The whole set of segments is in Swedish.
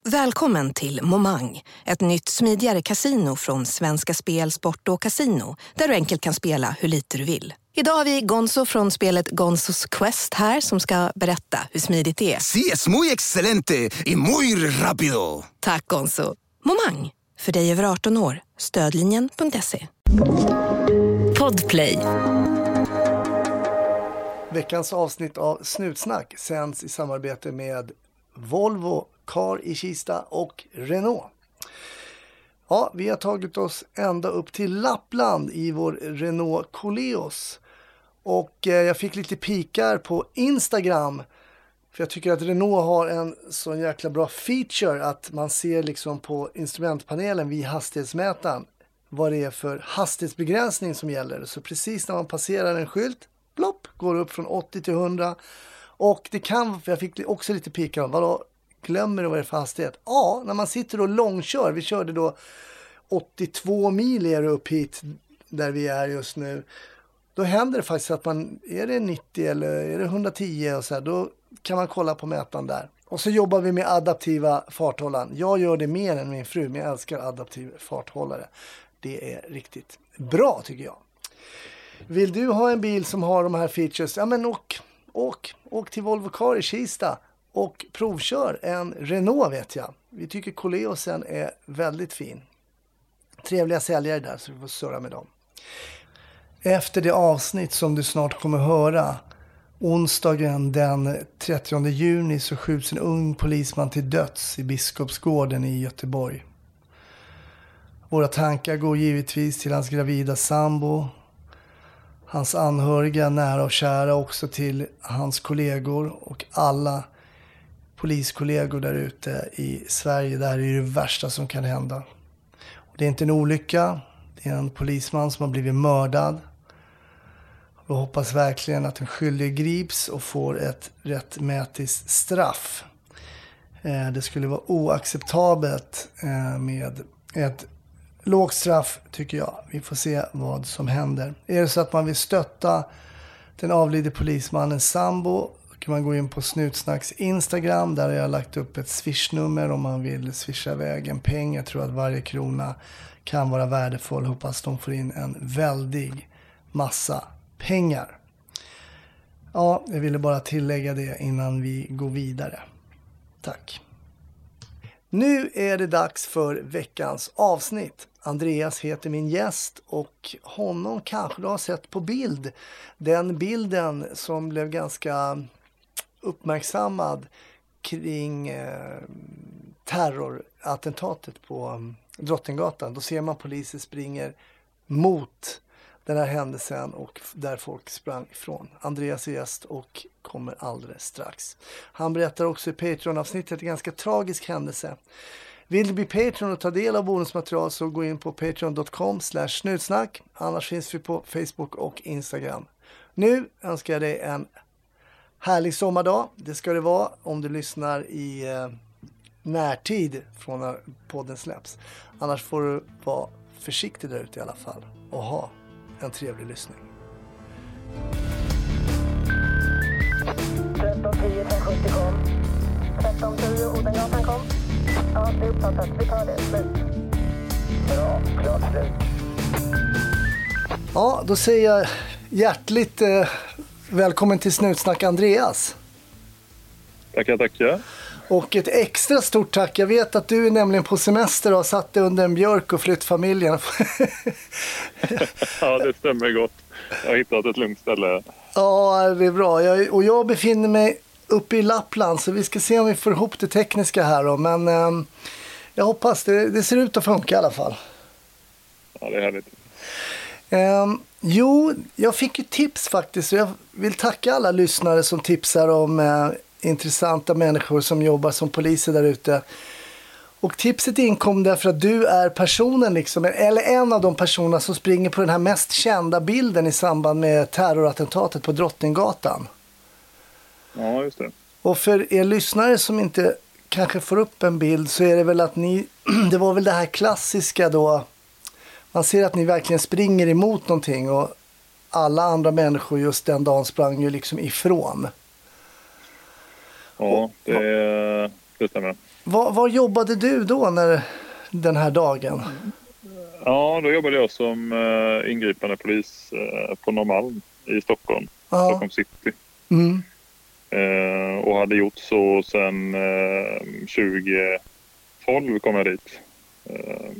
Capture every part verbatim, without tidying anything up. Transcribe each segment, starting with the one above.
Välkommen till Momang, ett nytt smidigare kasino från Svenska Spel, Sport och Casino, där du enkelt kan spela hur lite du vill. Idag har vi Gonzo från spelet Gonzos Quest här som ska berätta hur smidigt det är. Sí, es muy excelente y muy rápido. Tack Gonzo. Momang, för dig över arton år. Stödlinjen punkt se. Podplay. Veckans avsnitt av Snutsnack sänds i samarbete med Volvo, Car i Kista och Renault. Ja, vi har tagit oss ända upp till Lappland i vår Renault Koleos. Och eh, jag fick lite pikar på Instagram. För jag tycker att Renault har en sån jäkla bra feature att man ser liksom på instrumentpanelen vid hastighetsmätaren vad det är för hastighetsbegränsning som gäller. Så precis när man passerar en skylt, plopp, går upp från åttio till hundra. Och det kan, jag fick också lite pikar om, vadå, glömmer du vad det är för hastighet? Ja, när man sitter och långkör, vi körde då åttiotvå mil är upp hit där vi är just nu. Då händer det faktiskt att man, är det nittio eller är det hundratio och så här, då kan man kolla på mätaren där. Och så jobbar vi med adaptiva farthållaren. Jag gör det mer än min fru, men jag älskar adaptiv farthållare. Det är riktigt bra tycker jag. Vill du ha en bil som har de här features? Ja men åk, åk, åk till Volvo Car i Kista och provkör en Renault vet jag. Vi tycker Koleosen är väldigt fin. Trevliga säljare där så vi får surra med dem. Efter det avsnitt som du snart kommer höra, onsdagen den trettionde juni så skjuts en ung polisman till döds i Biskopsgården i Göteborg. Våra tankar går givetvis till hans gravida sambo, hans anhöriga, nära och kära, också till hans kollegor och alla poliskollegor där ute i Sverige. Det här är det värsta som kan hända. Och det är inte en olycka, det är en polisman som har blivit mördad. Vi hoppas verkligen att den skyldige grips och får ett rättmätigt straff. Det skulle vara oacceptabelt med ett lågt straff tycker jag. Vi får se vad som händer. Är det så att man vill stötta den avlidne polismannens sambo kan man gå in på Snutsnacks Instagram. Där har jag lagt upp ett swishnummer om man vill swisha iväg en peng. Jag tror att varje krona kan vara värdefull. Hoppas de får in en väldig massa pengar. Ja, jag ville bara tillägga det innan vi går vidare. Tack. Nu är det dags för veckans avsnitt. Andreas heter min gäst och honom kanske du har sett på bild. Den bilden som blev ganska uppmärksammad kring eh, terrorattentatet på Drottninggatan. Då ser man poliser springer mot den här händelsen och där folk sprang ifrån. Andreas är gäst och kommer alldeles strax. Han berättar också i Patreon-avsnittet en ganska tragisk händelse. Vill du bli Patreon och ta del av bonusmaterial så gå in på patreon dot com slash snutsnack. Annars finns vi på Facebook och Instagram. Nu önskar jag dig en härlig sommardag. Det ska det vara om du lyssnar i eh, närtid från när podden släpps. Annars får du vara försiktig där ute i alla fall och ha en trevlig lyssning. tretton tio tre sjuttio kom. tretton tio Odengatan kom. Ja, det är uppfattat. Vi tar det. Slut. Bra, klart slut. Ja, då säger jag hjärtligt eh, välkommen till Snutsnack Andreas. Tackar, tackar. Och ett extra stort tack. Jag vet att du är nämligen på semester och har satt dig under en björk och flytt familjen. Ja, det stämmer gott. Jag har hittat ett lugnt ställe. Ja, det är bra. Jag, och jag befinner mig uppe i Lappland så vi ska se om vi får ihop det tekniska här då. Men eh, jag hoppas det, det ser ut att funka i alla fall. Ja, det är härligt. Eh, jo, jag fick ju tips faktiskt. Så jag vill tacka alla lyssnare som tipsar om eh, intressanta människor som jobbar som poliser där ute. Och tipset inkom därför att du är personen liksom, eller en av de personerna som springer på den här mest kända bilden i samband med terrorattentatet på Drottninggatan. Ja, just det. Och för er lyssnare som inte kanske får upp en bild så är det väl att ni, det var väl det här klassiska då, man ser att ni verkligen springer emot någonting och alla andra människor just den dagen sprang ju liksom ifrån. Ja, det, det stämmer. Var, var jobbade du då när den här dagen? Ja, då jobbade jag som uh, ingripande polis uh, på Norrmalm i Stockholm, Ja. Stockholm city. Mm. Uh, och hade gjort så sedan uh, tjugo tolv kom jag dit. Uh,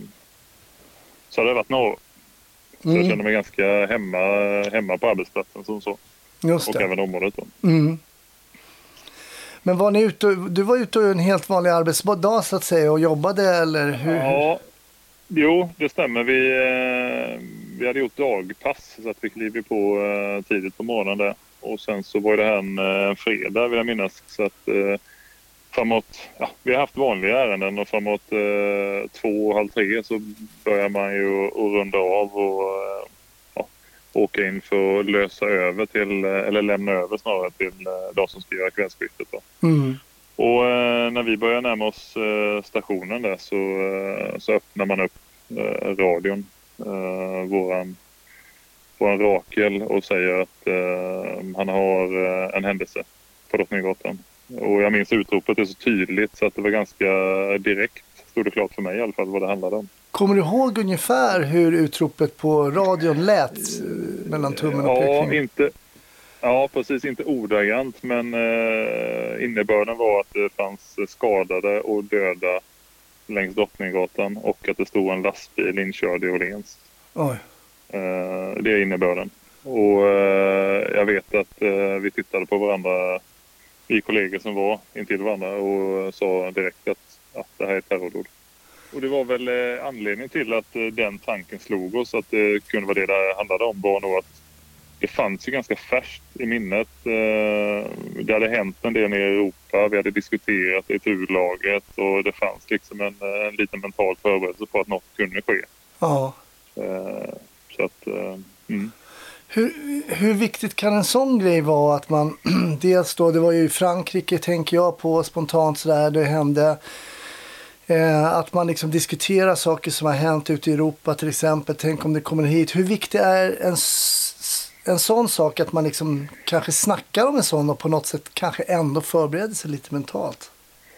så hade det varit några år. Så Mm. jag kände mig ganska hemma, hemma på arbetsplatsen som så. Just Och det. även området då. Mm. Men var ni ute, du var ute en helt vanlig arbetsdag så att säga och jobbade eller hur? Ja, jo det stämmer. Vi, eh, vi hade gjort dagpass så att vi klev på eh, tidigt på morgonen där. Och sen så var det här en eh, fredag vill jag minnas. Så att eh, framåt, ja, vi har haft vanliga ärenden och framåt eh, två, halv tre så börjar man ju att runda av och eh, ja, åka in för att lösa över till, eller lämna över snarare till eh, de som ska göra kvällsskiftet då. Mm. Och eh, när vi börjar närma oss eh, stationen där så, eh, så öppnar man upp eh, radion, eh, våran, våran Rakel och säger att eh, han har eh, en händelse på Drottninggatan. Och jag minns utropet är så tydligt så att det var ganska direkt, stod det klart för mig i alla fall vad det handlade om. Kommer du ihåg ungefär hur utropet på radion lät eh, mellan tummen och Ja, pekfingret? inte, ja precis, inte ordagrant men eh, innebörden var att det fanns skadade och döda längs Drottninggatan och att det stod en lastbil inkörd i Åhléns. Oj. Eh, det är innebörden. Och eh, jag vet att eh, vi tittade på varandra, vi kollegor som var intill varandra och sa direkt att ja, det här är ett terrordåd. Och det var väl eh, anledningen till att eh, den tanken slog oss att det kunde vara det det handlade om var nog att det fanns ju ganska färskt i minnet. Eh, det hade hänt en del nere i Europa, vi hade diskuterat det i turlaget och det fanns liksom en, en liten mental förberedelse på att något kunde ske. Ja. Eh, så att, eh, mm. Hur, hur viktigt kan en sån grej vara att man dels då, det var ju i Frankrike tänker jag på spontant sådär, det hände eh, att man liksom diskuterar saker som har hänt ute i Europa till exempel, tänk om det kommer hit. Hur viktig är en, en sån sak att man liksom kanske snackar om en sån och på något sätt kanske ändå förbereder sig lite mentalt?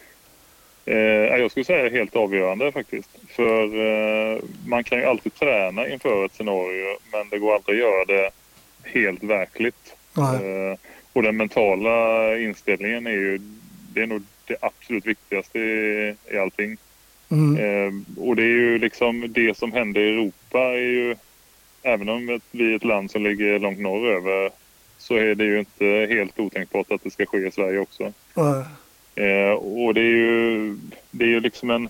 Eh, jag skulle säga helt avgörande faktiskt. För eh, man kan ju alltid träna inför ett scenario men det går aldrig att göra det helt verkligt. Eh, och den mentala inställningen är ju det är nog det absolut viktigaste i, i allting. Mm. Eh, och det är ju liksom det som händer i Europa är ju, även om vi är ett land som ligger långt norröver så är det ju inte helt otänkbart att det ska ske i Sverige också. Mm. Eh, och det är ju det är ju liksom en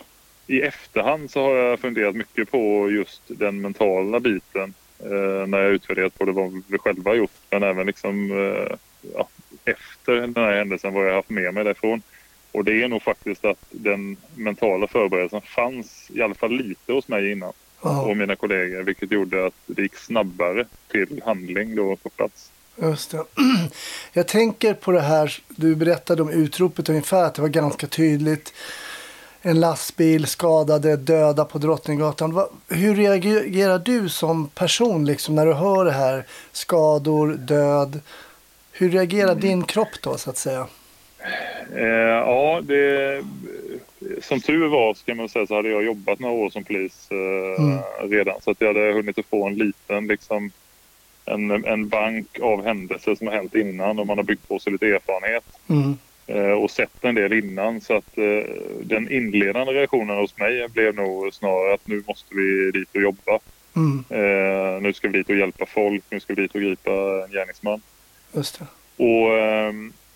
i efterhand så har jag funderat mycket på just den mentala biten eh, när jag utvärderat på det vad vi själva har gjort men även liksom eh, ja, efter den här händelsen vad jag har haft med mig därifrån. Och det är nog faktiskt att den mentala förberedelsen fanns i alla fall lite hos mig innan Ja. och mina kollegor vilket gjorde att det gick snabbare till handling då på plats. Just det. Jag tänker på det här, du berättade om utropet ungefär att det var ganska tydligt. En lastbil, skadade, döda på Drottninggatan. Va, hur reagerar du som person liksom när du hör det här? Skador, död. Hur reagerar din kropp då så att säga? Eh, ja, det, som tur var ska man säga så hade jag jobbat några år som polis eh, Mm. redan. Så att jag hade hunnit att få en liten liksom en, en bank av händelser som har hänt innan och man har byggt på sig lite erfarenhet. Mm. Eh, och sett en del innan så att eh, den inledande reaktionen hos mig blev nog snarare att nu måste vi dit och jobba. Mm. Eh, nu ska vi dit och hjälpa folk, nu ska vi dit och gripa en gärningsman. Just det. Och eh,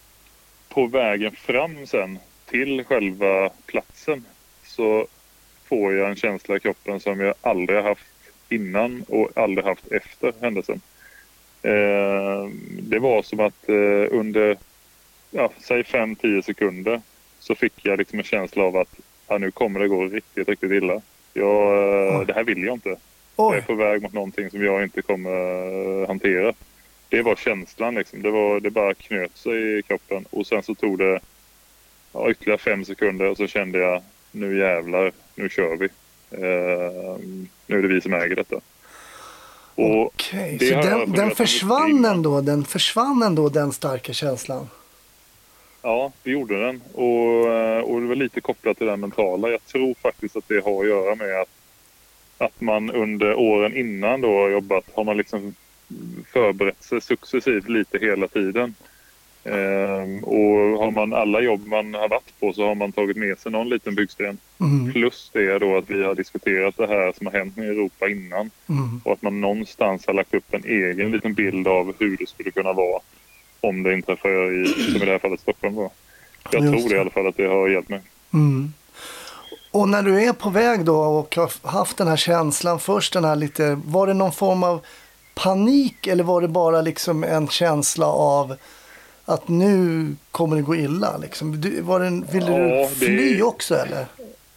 på vägen fram sen till själva platsen så får jag en känsla i kroppen som jag aldrig har haft innan och aldrig haft efter händelsen. Eh, det var som att eh, under ja, säg fem till tio sekunder så fick jag liksom en känsla av att ja, nu kommer det gå riktigt, riktigt illa. Jag, det här vill jag inte. Oj. Jag är på väg mot någonting som jag inte kommer hantera. Det var känslan liksom. Det, var, det bara knöt sig i kroppen. Och sen så tog det ja, ytterligare fem sekunder och så kände jag nu jävlar, nu kör vi. Eh, nu är det vi som äger detta. Och Okej, det så har jag den, funderat den på försvann mycket innan. ändå, den försvann ändå den starka känslan. Ja, det gjorde den. Och, och det var lite kopplat till den mentala. Jag tror faktiskt att det har att göra med att, att man under åren innan då har jobbat, har man liksom förberett sig successivt lite hela tiden. Ehm, och har man alla jobb man har varit på så har man tagit med sig någon liten byggsten. Mm. Plus det då att vi har diskuterat det här som har hänt i Europa innan. Mm. Och att man någonstans har lagt upp en egen liten bild av hur det skulle kunna vara om det inträffar i, som i det här fallet, Stockholm då. Jag Just tror det i alla fall att det har hjälpt mig. Mm. Och när du är på väg då och har haft den här känslan först, den här lite, var det någon form av panik eller var det bara liksom en känsla av att nu kommer det gå illa liksom? Du, var det en, ville Ja, du fly det... också eller?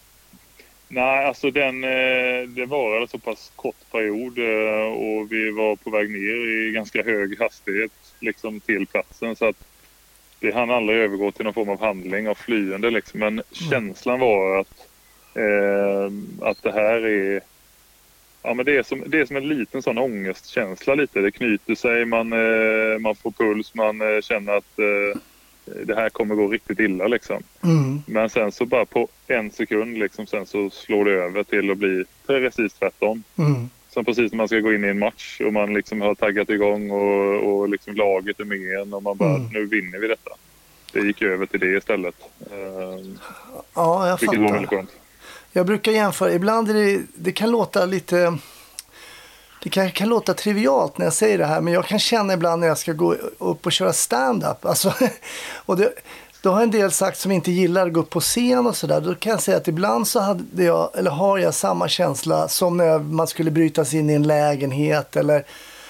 Nej, alltså den, det var en så pass kort period och vi var på väg ner i ganska hög hastighet liksom till platsen, så att det hann aldrig övergå till någon form av handling av flyende liksom. Men mm. känslan var att, eh, att det här är, ja, men det är som, det är som en liten sån ångestkänsla lite. Det knyter sig, man, eh, man får puls, man eh, känner att eh, det här kommer gå riktigt illa liksom. Mm. Men sen så bara på en sekund liksom, sen så slår det över till att bli precis tvärtom. Mm. Som precis när man ska gå in i en match och man liksom har taggat igång och, och liksom laget är med en och man bara, mm. nu vinner vi detta. Det gick över till det istället. Uh, ja, jag vilket var väldigt skönt. Jag brukar jämföra, ibland är det, det kan låta lite, det kan, kan låta trivialt när jag säger det här, men jag kan känna ibland när jag ska gå upp och köra stand-up. Alltså, och det, då har en del sagt som inte gillar att gå upp på scen och sådär. Då kan jag säga att ibland så hade jag, eller har jag samma känsla som när man skulle bryta sig in i en lägenhet eller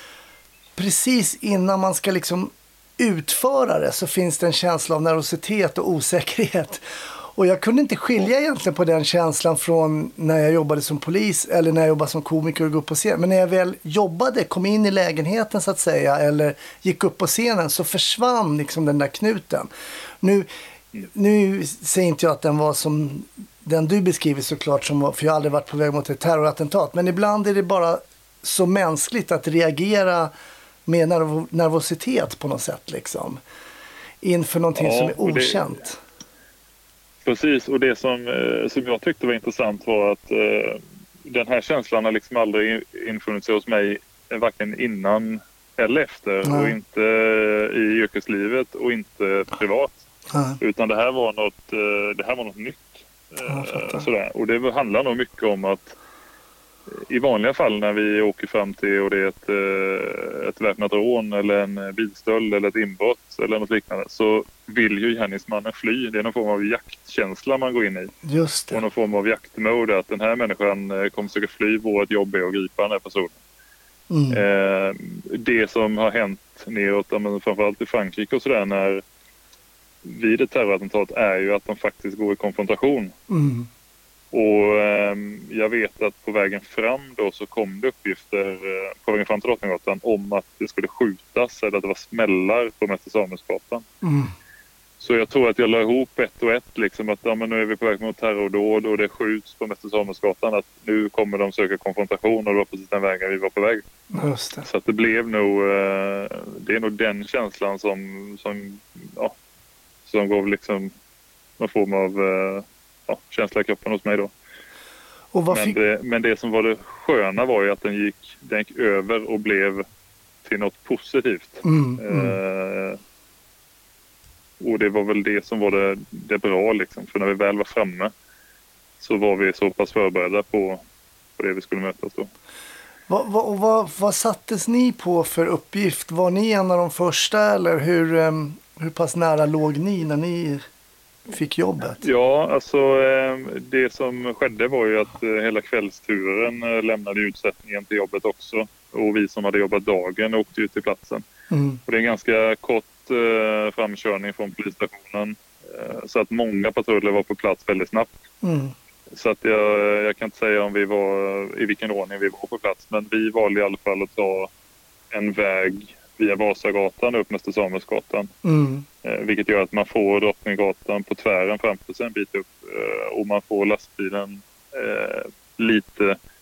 precis innan man ska liksom utföra det så finns det en känsla av nervositet och osäkerhet. Och jag kunde inte skilja egentligen på den känslan från när jag jobbade som polis eller när jag jobbade som komiker och gick upp på scen. Men när jag väl jobbade, kom in i lägenheten så att säga, eller gick upp på scenen, så försvann liksom den där knuten. Nu, nu säger inte jag att den var som den du beskriver såklart, som, för jag har aldrig varit på väg mot ett terrorattentat. Men ibland är det bara så mänskligt att reagera med nerv- nervositet på något sätt liksom. Inför någonting ja, som är okänt. Det... Precis, och det som, eh, som jag tyckte var intressant var att eh, den här känslan har liksom aldrig infunnit sig hos mig varken innan eller efter. Nej. Och inte i yrkeslivet och inte privat. Nej. Utan det här var något, eh, det här var något nytt. Eh, sådär. Och det handlar nog mycket om att i vanliga fall när vi åker fram till och det är ett, ett väpnat rån eller en bilstöld eller ett inbrott eller något liknande, så vill ju gärningsmannen fly. Det är någon form av jaktkänsla man går in i. Just det. Och någon form av jaktmode att den här människan kommer försöka fly, vårt jobb är att gripa den här personen. Mm. Eh, det som har hänt neråt, men framförallt i Frankrike och sådär, när vid ett terrorattentat är ju att de faktiskt går i konfrontation. Mm. Och eh, jag vet att på vägen fram då så kom det uppgifter eh, på vägen fram till Drottninggatan om att det skulle skjutas eller att det var smällar på Mäster Samuelsgatan. Mm. Så jag tror att jag la ihop ett och ett liksom, att ja, men nu är vi på väg mot terrordåd och det skjuts på Mäster Samuelsgatan, att nu kommer de söka konfrontation, och det var precis den vägen vi var på väg. Just det. Så att det blev nog eh, det är nog den känslan som som, ja, som gav liksom någon form av eh, ja, känsla i kroppen hos mig då. Och vad men, fick... det, men det som var det sköna var ju att den gick, den gick över och blev till något positivt. Mm, mm. Eh, och det var väl det som var det, det bra liksom. För när vi väl var framme så var vi så pass förberedda på, på det vi skulle mötas då. Vad, vad, vad, vad sattes ni på för uppgift? Var ni en av de första, eller hur, um, hur pass nära låg ni när ni fick jobbet? Ja, alltså det som skedde var ju att hela kvällsturen lämnade utsättningen till jobbet också. Och vi som hade jobbat dagen åkte ut till platsen. Mm. Och det är en ganska kort eh, framkörning från polisstationen. Eh, så att många patruller var på plats väldigt snabbt. Mm. Så att jag, jag kan inte säga om vi var, i vilken ordning vi var på plats. Men vi valde i alla fall att ta en väg via Vasagatan upp Mäster Samuelsgatan. Mm. Eh, vilket gör att man får Drottninggatan på tvären framför sig en bit upp. Eh, och man får lastbilen eh, lite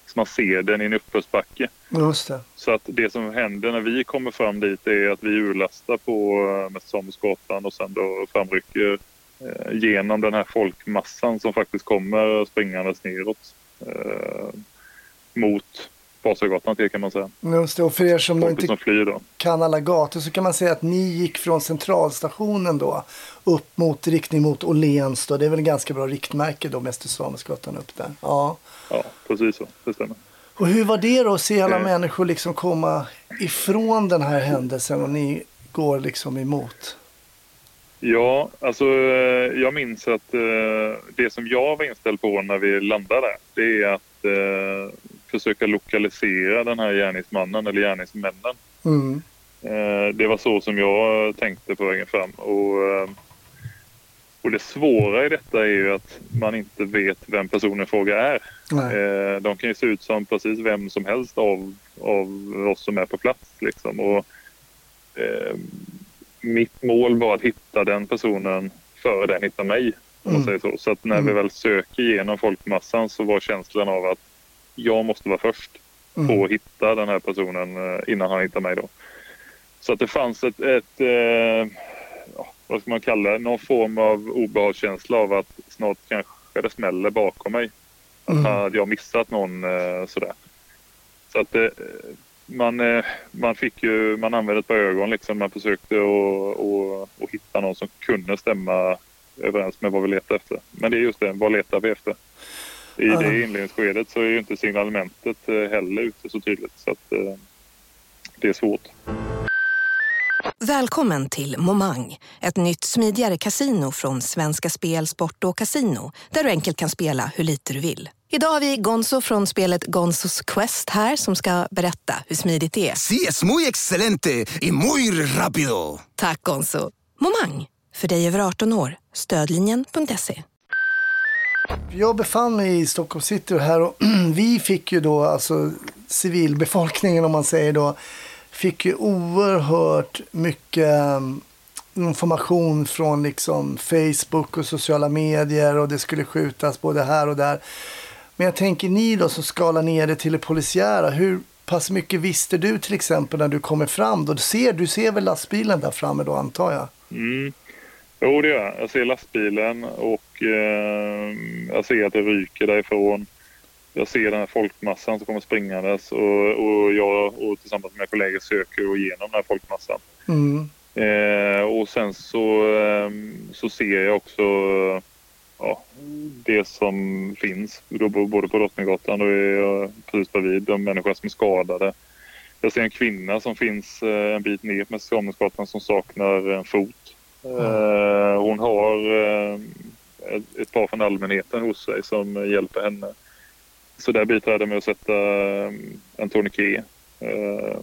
så man ser den i en uppförsbacke. Just det. Så att det som händer när vi kommer fram dit är att vi urlastar på Mäster Samuelsgatan och sen då framrycker eh, genom den här folkmassan som faktiskt kommer springandes neråt eh, mot Vasagatan till, kan man säga. Just det, och för er som då inte som flyr då. kan alla gator så kan man säga att ni gick från centralstationen då upp mot riktning mot Åhléns då. Det är väl en ganska bra riktmärke då, Mäster Samuelsgatan upp där. Ja. Ja, precis så. Det stämmer. Och hur var det då att se alla Mm. människor liksom komma ifrån den här händelsen och ni går liksom emot? Ja, alltså jag minns att eh, det som jag var inställd på när vi landade, det är att eh, försöka lokalisera den här gärningsmannen eller gärningsmännen. Mm. Eh, det var så som jag tänkte på vägen fram. Och, eh, och det svåra i detta är ju att man inte vet vem personen i fråga är. Eh, de kan ju se ut som precis vem som helst av, av oss som är på plats. Liksom. Och, eh, mitt mål var att hitta den personen före den hittar mig. Om man säger så. Så att när Mm. vi väl söker igenom folkmassan så var känslan av att jag måste vara först Mm. på att hitta den här personen eh, innan han hittar mig då. Så att det fanns ett, ett eh, ja, vad ska man kalla det, någon form av obehagskänsla av att snart kanske det smäller bakom mig. Att Mm. hade jag missat någon eh, sådär. Så att eh, man, eh, man fick ju, man använde ett par ögon liksom. Man försökte att och, och hitta någon som kunde stämma överens med vad vi letade efter. Men det är just det, vad letar vi efter? I Ah. det inledningsskedet så är ju inte signalementet eh, heller ute så tydligt. Så att eh, det är svårt. Välkommen till Momang, ett nytt smidigare kasino från Svenska Spel, Sport och Casino, där du enkelt kan spela hur lite du vill. Idag har vi Gonzo från spelet Gonzos Quest här som ska berätta hur smidigt det är. Sí, es muy excelente y muy rápido. Tack Gonzo. Momang, för dig över arton år. Stödlinjen punkt se. Jag befann mig i Stockholm City här och vi fick ju då, alltså civilbefolkningen om man säger då, fick ju oerhört mycket um, information från liksom Facebook och sociala medier och det skulle skjutas både här och där. Men jag tänker ni då som skalar ner det till det polisiära, hur pass mycket visste du till exempel när du kommer fram då? Du ser, du ser väl lastbilen där framme då antar jag? Mm. Jo, det gör jag. Jag ser lastbilen och eh, jag ser att det ryker därifrån. Jag ser den här folkmassan som kommer springandes och, och jag och tillsammans med mina kollegor söker igenom den här folkmassan. Mm. Eh, och sen så, eh, så ser jag också ja, det som finns då, både på Drottninggatan och är precis bredvid de människor som är skadade. Jag ser en kvinna som finns eh, en bit ner med Samuelsgatan som saknar en fot. Eh, hon har eh, ett, ett par från allmänheten hos sig som hjälper henne. Så där biträder med att sätta en tourniquet. Eh,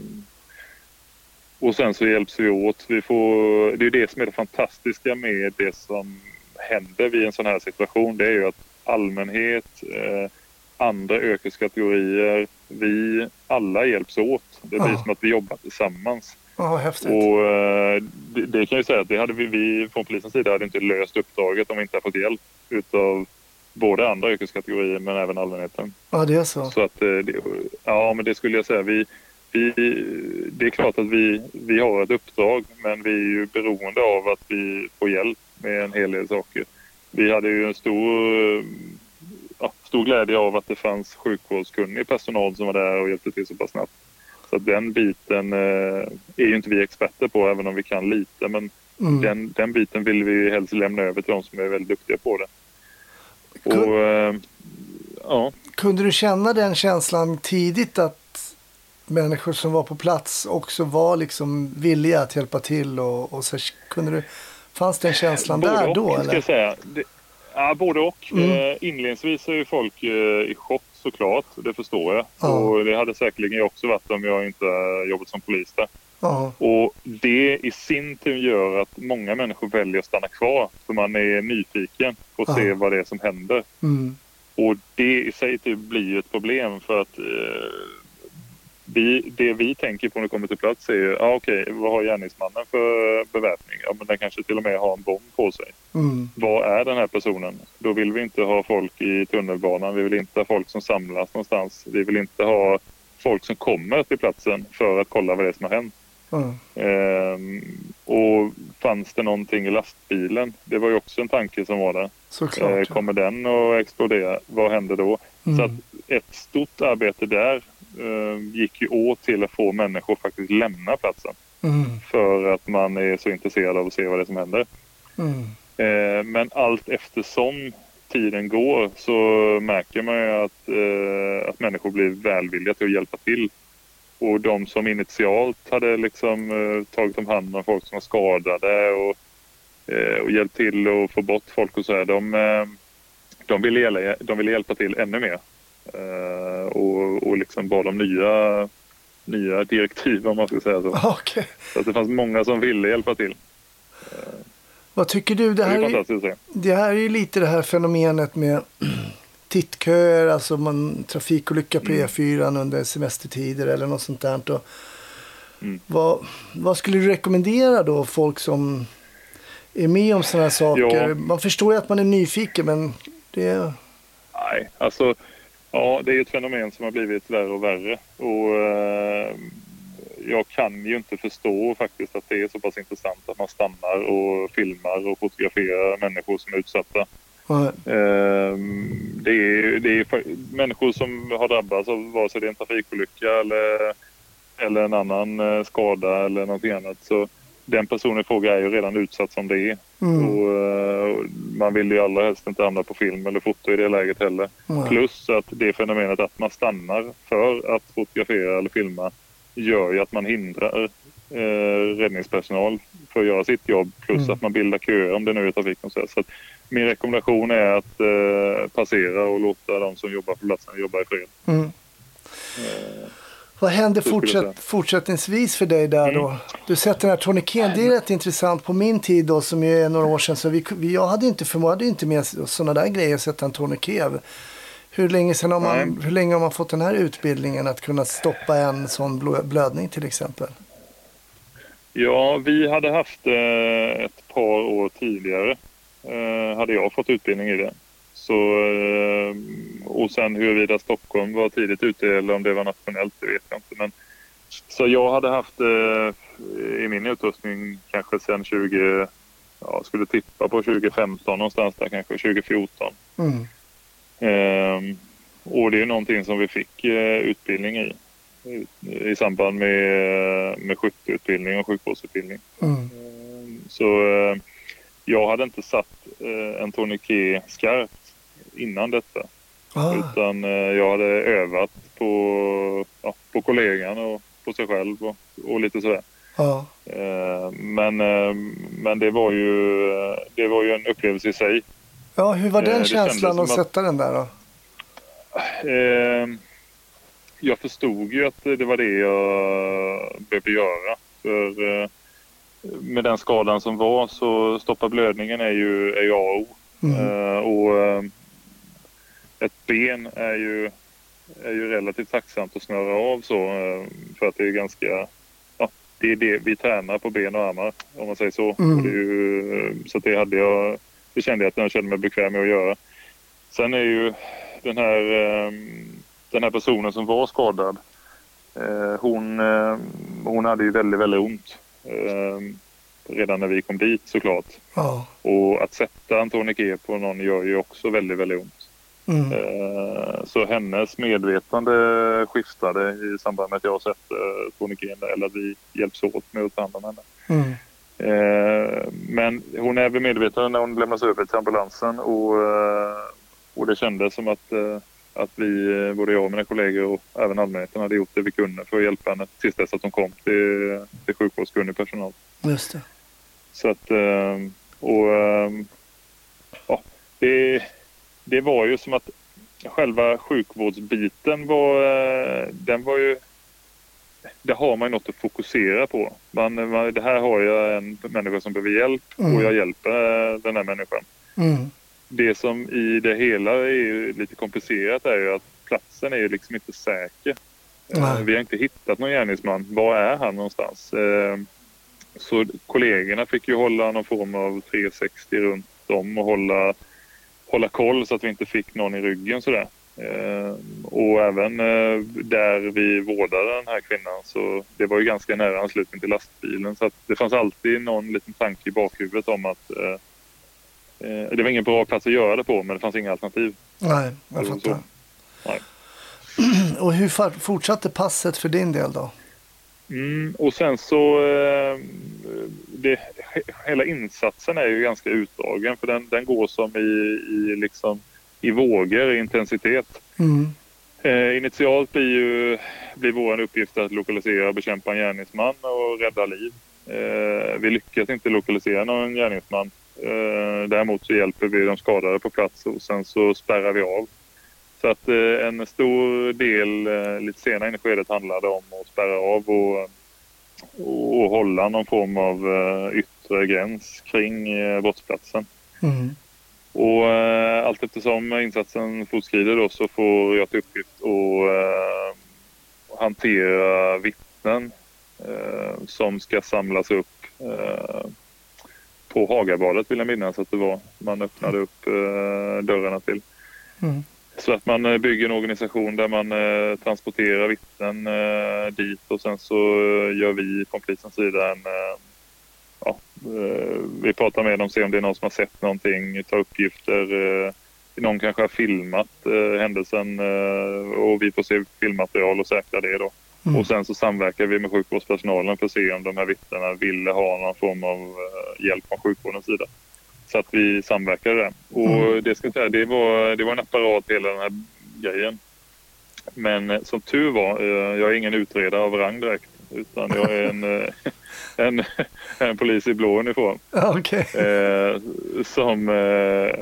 och sen så hjälps vi åt. Vi får, det är det som är det fantastiska med det som händer vid en sån här situation. Det är ju att allmänhet, eh, andra yrkeskategorier, vi alla hjälps åt. Det blir Ja. som att vi jobbar tillsammans. Ja, häftigt. Och eh, det, det kan ju säga att det hade vi, vi från polisens sida hade inte löst uppdraget om vi inte hade fått hjälp utav både andra yrkeskategorier men även allmänheten. Ja, det är så. Så att eh, det, ja, men det skulle jag säga. Vi, vi, det är klart att vi, vi har ett uppdrag men vi är ju beroende av att vi får hjälp med en hel del saker. Vi hade ju en stor, ja, stor glädje av att det fanns sjukvårdskunnig personal som var där och hjälpte till så pass snabbt. Så att den biten eh, är ju inte vi experter på även om vi kan lite. Men Mm. den, den biten vill vi helst lämna över till de som är väldigt duktiga på det. Kun- Och eh, ja. Kunde du känna den känslan tidigt att människor som var på plats också var liksom villiga att hjälpa till och, och så kunde du, fanns den känslan Både där och, då ska eller? jag säga. Det, ja, både och. Mm. Eh, inledningsvis är ju folk eh, i chock såklart, det förstår jag. Ja. Och det hade säkerligen jag också varit om jag inte jobbat som polis där. Ja, Och det i sin tur gör att många människor väljer att stanna kvar. För man är nyfiken på att Ja. se vad det är som händer. mm. Och det i sig typ blir ju ett problem för att eh, vi, det vi tänker på när det kommer till plats är ju, ja okej, vad har gärningsmannen för beväpning? Ja, men den kanske till och med har en bomb på sig. Mm. Vad är den här personen? Då vill vi inte ha folk i tunnelbanan. Vi vill inte ha folk som samlas någonstans. Vi vill inte ha folk som kommer till platsen för att kolla vad det är som har hänt. Mm. Ehm, och fanns det någonting i lastbilen? Det var ju också en tanke som var där. Såklart. Ehm, Ja. kommer den att explodera? Vad händer då? Mm. Så att ett stort arbete där eh, gick ju åt till att få människor faktiskt lämna platsen. Mm. För att man är så intresserad av att se vad det är som händer. Mm. Eh, men allt eftersom tiden går så märker man ju att, eh, att människor blir välvilliga till att hjälpa till. Och de som initialt hade liksom eh, tagit om hand om folk som var skadade och, eh, och hjälpt till att få bort folk och så här, de, eh, de, ville, hjälpa, de ville hjälpa till ännu mer. Eh, och, och liksom bad om nya, nya direktiv om man ska säga så. Okej. Så att det fanns många som ville hjälpa till. Vad tycker du? Det Det här, är är, fantastiskt att se. det här är ju lite det här fenomenet med tittköer, alltså man, trafikolycka på Mm. E fyran under semestertider eller något sånt där. Och Mm. vad, vad skulle du rekommendera då folk som är med om sådana här saker? Ja. Man förstår ju att man är nyfiken, men det... Nej, alltså ja, det är ett fenomen som har blivit värre och värre. Och eh, jag kan ju inte förstå faktiskt att det är så pass intressant att man stannar och filmar och fotograferar människor som är utsatta. Ja. Eh, det, är, det är fa- människor som har drabbats av vare sig det är en trafikolycka eller, eller en annan eh, skada eller någonting annat. Så den personen i fråga är ju redan utsatt som det är. Mm. Och, eh, man vill ju allra helst inte hamna på film eller foto i det läget heller. Ja. Plus att det fenomenet att man stannar för att fotografera eller filma gör ju att man hindrar eh, räddningspersonal för att göra sitt jobb. Plus Mm. att man bildar köer om det nu är trafik. Och så här. Så att min rekommendation är att eh, passera och låta de som jobbar på platsen jobba i fred. Mm. Eh, Vad händer skulle jag säga. fortsätt, fortsättningsvis för dig där då? Mm. Du sätter den här tourniqueten, det är rätt intressant. På min tid då, som ju är några år sedan, så vi, vi, jag hade inte förmådde inte med sådana där grejer att sätta en tourniquet. Hur länge, sedan har man, Nej. hur länge har man fått den här utbildningen att kunna stoppa en sån blö, blödning till exempel? Ja, vi hade haft eh, ett par år tidigare. Eh, hade jag fått utbildning i det. Så, eh, och sen huruvida Stockholm var tidigt ute eller om det var nationellt, det vet jag inte. Men, så jag hade haft eh, i min utrustning kanske sedan tjugo, ja, skulle tippa på tjugo femton någonstans där, kanske tjugo fjorton. Mm. Eh, och det är någonting som vi fick eh, utbildning i. I, i samband med, med skytteutbildning och sjukvårdsutbildning. Mm. Så eh, jag hade inte satt eh, en tourniquet skarpt innan detta. Ah, Utan eh, jag hade övat på, ja, på kollegan och på sig själv och, och lite sådär. ja. Eh, men eh, men det, var ju, det var ju en upplevelse i sig. ja, hur var Eh, den det känslan kändes att som att- sätta den där då? Eh, jag förstod ju att det var det jag behövde göra. För eh, med den skadan som var så stoppa blödningen är ju, är ju A och O. Mm. Eh, och eh, ett ben är ju, är ju relativt tacksamt att snöra av så eh, för att det är ganska, ja, det är det vi tränar på ben och armar om man säger så. Mm. Och det är ju, så att det hade jag, det kände jag att jag kände mig bekväm med att göra. Sen är ju den här, eh, den här personen som var skadad, eh, hon, eh, hon hade ju väldigt, väldigt ont. Eh, redan när vi kom dit såklart. Ja. Och att sätta en tourniquet på någon gör ju också väldigt, väldigt ont. Mm. Eh, så hennes medvetande skiftade i samband med att jag sätter tourniqueten eller att vi hjälps åt med att ta hand om henne. Mm. Eh, men hon är vid medvetande när hon lämnas över till ambulansen och, eh, och det kändes som att, eh, att vi, både jag och mina kollegor och även allmänheten hade gjort det vi kunde för att hjälpa henne tills dess att hon kom till, till sjukvårdskunnig personal. Just det. Så att, eh, och eh, ja, det, det var ju som att själva sjukvårdsbiten var, eh, den var ju, det har man ju något att fokusera på. Man, man, det här har jag en människa som behöver hjälp Mm. och jag hjälper den här människan. Mm. Det som i det hela är ju lite komplicerat är ju att platsen är ju liksom inte säker. Mm. Vi har inte hittat någon gärningsman. Var är han någonstans? Så kollegorna fick ju hålla någon form av tre sextio runt om och hålla, hålla koll så att vi inte fick någon i ryggen sådär. Och även där vi vårdade den här kvinnan, så det var ju ganska nära anslutning till lastbilen, så att det fanns alltid någon liten tanke i bakhuvudet om att det var ingen bra plats att göra det på, men det fanns inga alternativ. Nej, jag fattar. Nej. Och hur fortsatte passet för din del då? Mm, och sen så eh, det, hela insatsen är ju ganska utdragen, för den, den går som i, i, liksom, i vågor, i intensitet. Mm. Eh, initialt blir ju blir vår uppgift att lokalisera och bekämpa en gärningsman och rädda liv. Eh, vi lyckas inte lokalisera någon gärningsman. Eh, däremot så hjälper vi de skadade på plats och sen så spärrar vi av. Så att eh, en stor del eh, lite senare in i skedet handlade om att spärra av och, och, och hålla någon form av eh, yttre gräns kring eh, brottsplatsen. Mm. Och eh, allt eftersom insatsen fortskrider då, så får jag till uppgift att eh, hantera vittnen eh, som ska samlas upp eh, på Hagabadet, vill jag minnas att det var. Man öppnade upp eh, dörrarna till. Mm. Så att man bygger en organisation där man eh, transporterar vittnen eh, dit, och sen så eh, gör vi från polisens sida en... Eh, ja, eh, vi pratar med dem, ser om det är någon som har sett någonting, tar uppgifter. Eh, någon kanske har filmat eh, händelsen eh, och vi får se filmmaterial och säkra det då. Mm. Och sen så samverkar vi med sjukvårdspersonalen för att se om de här vittnena ville ha någon form av eh, hjälp från sjukvårdens sida. Så att vi samverkade där. Och mm. det ska jag säga, det var, det var en apparat hela den här grejen. Men som tur var, jag är ingen utredare av rang direkt. Utan jag är en, en, en polis i blå uniform. Okay. Eh, som, eh,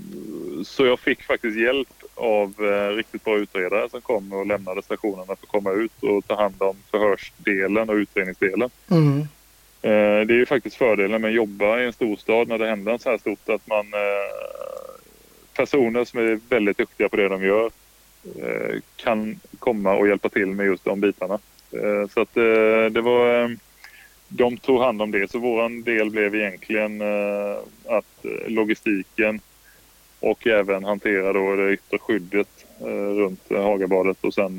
så jag fick faktiskt hjälp av eh, riktigt bra utredare som kom och lämnade stationerna för att komma ut och ta hand om förhörsdelen och utredningsdelen. Mm. Det är ju faktiskt fördelen med att jobba i en storstad när det händer så här stort, att man personer som är väldigt duktiga på det de gör kan komma och hjälpa till med just de bitarna. Så att det var, de tog hand om det, så våran del blev egentligen att logistiken och även hantera då det yttre skyddet runt Hagabadet och sen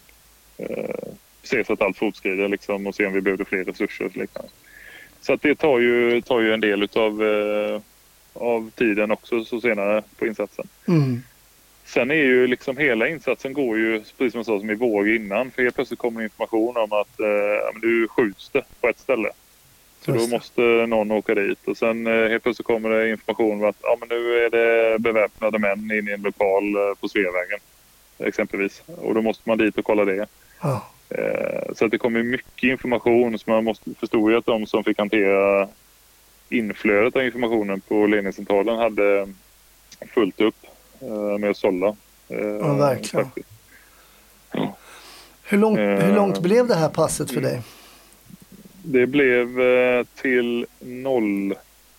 se så att allt fortskrider liksom, och se om vi behövde fler resurser och liknande. Så att det tar ju, tar ju en del utav, eh, av tiden också så senare på insatsen. Mm. Sen är ju liksom hela insatsen går ju, precis som jag sa, som i våg innan. För helt plötsligt kommer information om att eh, du skjuts det på ett ställe. Så då måste någon åka dit. Och sen eh, helt plötsligt kommer det information om att ja, men nu är det beväpnade män in i en lokal eh, på Sveavägen exempelvis. Och då måste man dit och kolla det. Oh. Så att det kommer mycket information, så man måste förstå ju att de som fick hantera inflödet av informationen på ledningscentralen hade fullt upp med att sålla. Ja, verkligen. Ja. Hur, långt, hur långt blev det här passet för dig? Det blev till noll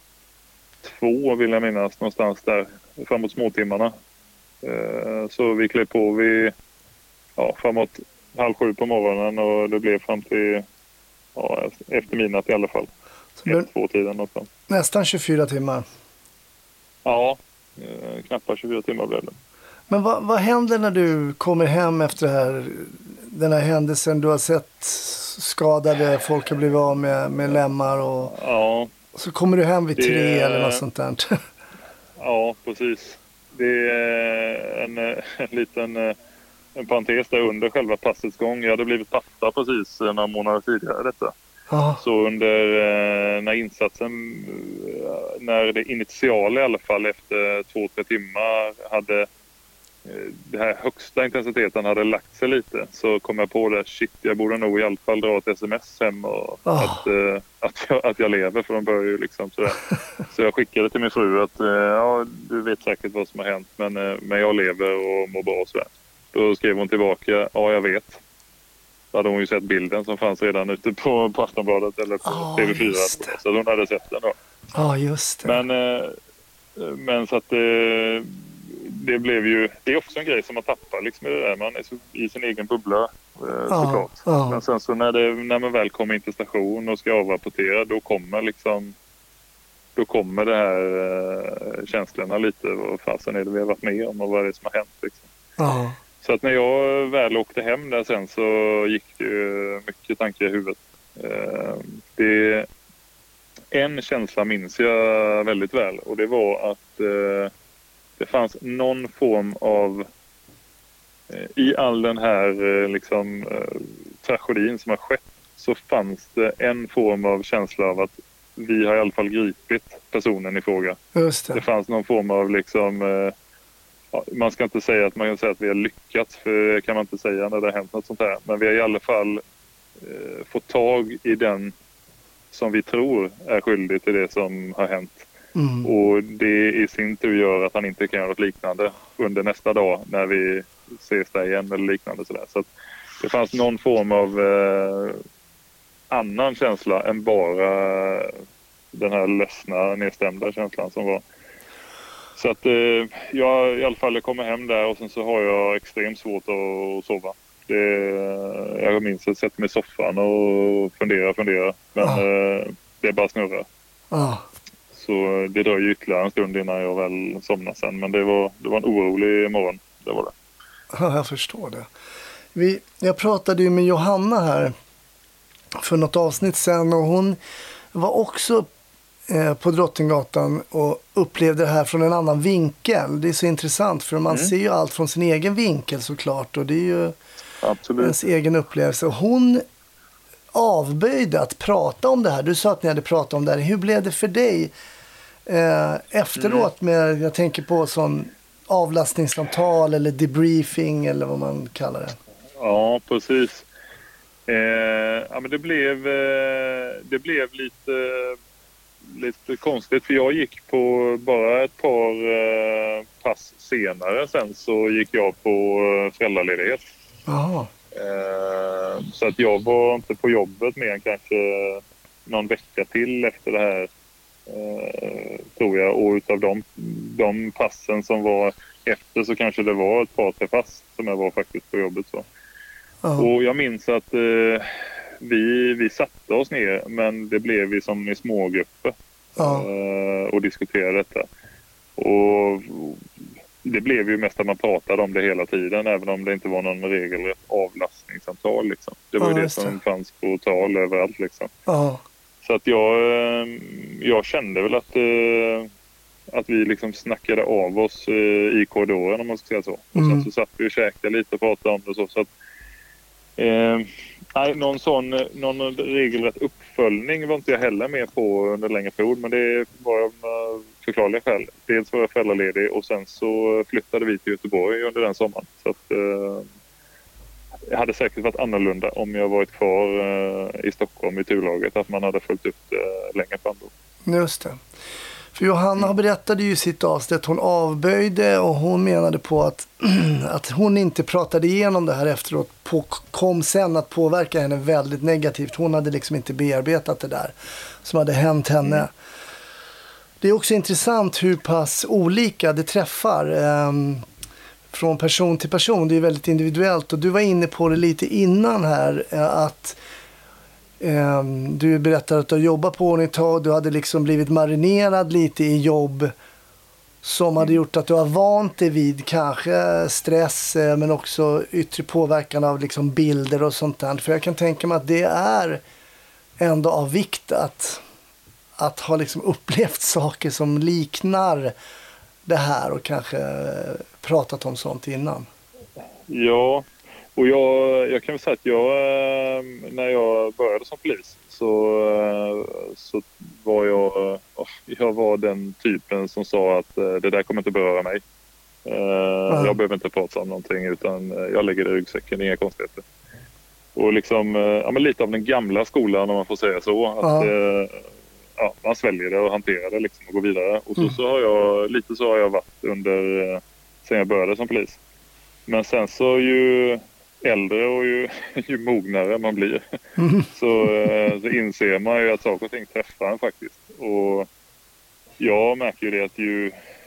två vill jag minnas, någonstans där framåt småtimmarna. Så vi klev på vid ja, framåt halv sju på morgonen och det blev fram till ja, efter midnatt i alla fall. Ett, två tiden någonstans. Nästan tjugofyra timmar. Ja, eh, knappt tjugofyra timmar blev det. Men vad, vad händer när du kommer hem efter det här, den här händelsen? Du har sett skadade, folk har blivit av med, med lemmar och ja, så kommer du hem vid det, tre eller något sånt där. Ja, precis. Det är en, en liten... En parentes där under själva passets gång. Jag hade blivit pappa precis några månader tidigare detta. Ah. Så under när insatsen, när det initiala i alla fall efter två, tre timmar hade det här högsta intensiteten hade lagt sig lite, så kom jag på det, shit, jag borde nog i alla fall dra ett sms hem och ah. att, att, jag, att jag lever, för de börjar ju liksom sådär. Så jag skickade till min fru att ja, du vet säkert vad som har hänt, men, men jag lever och mår bra och sådär. Då skrev hon tillbaka, ja jag vet. Då hade hon ju sett bilden som fanns redan ute på, på Aftonbladet eller på oh, T V fyra. Så hon hade sett den då. Ja, oh, just det. Men, men så att det, det blev ju, det är också en grej som man tappar liksom i det där. Man är så, i sin egen bubbla eh, såklart. ja. Men sen så när, det, när man väl kommer in till station och ska avrapportera, då kommer liksom då kommer det här eh, känslorna lite. Vad fasen är det vi har varit med om och vad är det som har hänt liksom. Ja. Så att när jag väl åkte hem där sen så gick det ju mycket tankar i huvudet. Eh, det, en känsla minns jag väldigt väl och det var att eh, det fanns någon form av eh, i all den här eh, liksom eh, tragedin som har skett så fanns det en form av känsla av att vi har i alla fall gripit personen i fråga. Just det. Det fanns någon form av liksom eh, ja, man ska inte säga att man kan säga att vi har lyckats, för det kan man inte säga när det har hänt något sånt här. Men vi har i alla fall eh, fått tag i den som vi tror är skyldig till det som har hänt. Mm. Och det i sin tur gör att han inte kan göra något liknande under nästa dag när vi ses där igen eller liknande sådär. Så att det fanns någon form av eh, annan känsla än bara den här ledsna, nedstämda känslan som var. Så att eh, jag i alla fall kommer hem där och sen så har jag extremt svårt att sova. Det, jag minns att jag sätter mig i soffan och funderar, funderar. Men ah. eh, det är bara snurra. Ah. Så det dröjer ytterligare en stund innan jag väl somnar sen. Men det var, det var en orolig morgon, det var det. Ja, jag förstår det. Vi, jag pratade ju med Johanna här för något avsnitt sen och hon var också eh, på Drottninggatan och upplevde det här från en annan vinkel. Det är så intressant för man mm. ser ju allt från sin egen vinkel såklart och det är ju Absolut. ens egen upplevelse. Hon avböjde att prata om det här. Du sa att ni hade pratat om det här. Hur blev det för dig eh, efteråt mm. med, jag tänker på sån avlastningssamtal eller debriefing eller vad man kallar det? Ja, precis. Eh, ja, men det blev, eh, det blev lite, lite konstigt för jag gick på bara ett par eh, pass senare sen så gick jag på eh, föräldraledighet. Jaha. Eh, så att jag var inte på jobbet mer än kanske någon vecka till efter det här eh, tror jag. Och utav de, de passen som var efter så kanske det var ett par tre pass som jag var faktiskt på jobbet så. Uh-huh. Och jag minns att eh, vi, vi satte oss ner men det blev vi som i smågrupper uh-huh. eh, och diskuterade detta. Och det blev ju mest att man pratade om det hela tiden även om det inte var någon regelrätt avlastningssamtal liksom. Det var ju uh-huh, det som fanns på tal överallt liksom. Uh-huh. Så att jag, jag kände väl att eh, att vi liksom snackade av oss eh, i korridoren om man ska säga så. Och mm. sen så satt vi och käkade lite och pratade om det och så. så att, eh, nej, någon sån någon regelrätt uppföljning var inte jag heller med på under längre period. Men det var av förklarliga skäl. Dels var jag föräldraledig och sen så flyttade vi till Göteborg under den sommaren. Så att eh, jag hade säkert varit annorlunda om jag varit kvar eh, i Stockholm i turlaget. Att man hade följt upp det längre fram då. Just det. För Johanna berättade ju i sitt avsnitt att hon avböjde och hon menade på att, att hon inte pratade igenom det här efteråt på, kom sen att påverka henne väldigt negativt. Hon hade liksom inte bearbetat det där som hade hänt henne. Mm. Det är också intressant hur pass olika det träffar eh, från person till person. Det är väldigt individuellt och du var inne på det lite innan här eh, att du berättade att du har jobbat på en tag. Du hade liksom blivit marinerad lite i jobb som hade gjort att du har vant dig vid kanske stress men också yttre påverkan av liksom bilder och sånt där. För jag kan tänka mig att det är ändå av vikt att, att ha liksom upplevt saker som liknar det här och kanske pratat om sånt innan. Ja. Och jag, jag kan väl säga att jag, när jag började som polis så, så var jag, jag var den typen som sa att det där kommer inte beröra mig. Mm. Jag behöver inte prata om någonting utan jag lägger det i ryggsäcken, inga konstigheter. Och liksom, ja, men lite av den gamla skolan om man får säga så. Att, mm. ja, man sväljer det och hanterar det liksom och går vidare. Och så, mm. så har jag, lite så har jag varit under, sen jag började som polis. Men sen så ju äldre och ju, ju mognare man blir mm. så, så inser man ju att saker och ting träffar en faktiskt. Och jag märker ju det att ju,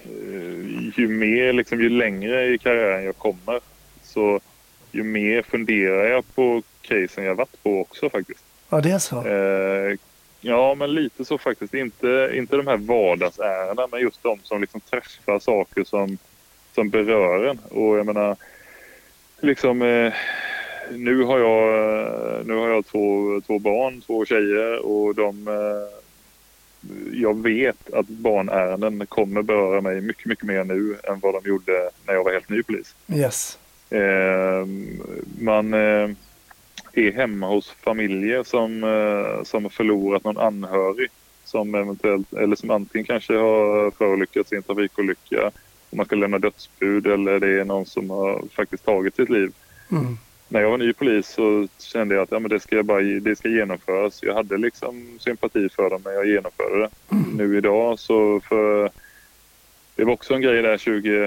ju mer, liksom, ju längre i karriären jag kommer, så ju mer funderar jag på casen jag varit på också faktiskt. Ja, det är så. Eh, ja, men lite så faktiskt. Inte, inte de här vardagsärendena, men just de som liksom träffar saker som, som berör en. Och jag menar, liksom, eh, nu har jag, nu har jag två, två barn, två tjejer, och de, eh, jag vet att barnärenden kommer beröra mig mycket, mycket mer nu än vad de gjorde när jag var helt ny polis. Yes. Eh, man eh, är hemma hos familjer som, eh, som har förlorat någon anhörig som eventuellt, eller som antingen kanske har förolyckats i en trafikolycka och man ska lämna dödsbud, eller det är någon som har faktiskt tagit sitt liv. Mm. När jag var ny polis så kände jag att ja, men det, ska bara, det ska genomföras. Jag hade liksom sympati för dem, men jag genomförde det. Mm. Nu idag så för... Det var också en grej där tjugo,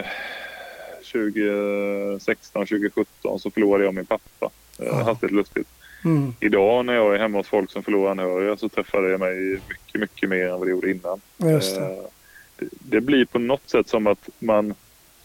tjugohundrasexton tjugosjutton så förlorade jag min pappa. Ja. Hastigt lustigt. Mm. Idag när jag är hemma hos folk som förlorar anhöriga så träffade jag mig mycket, mycket mer än vad det gjorde innan. Just det. Det, det blir på något sätt som att man...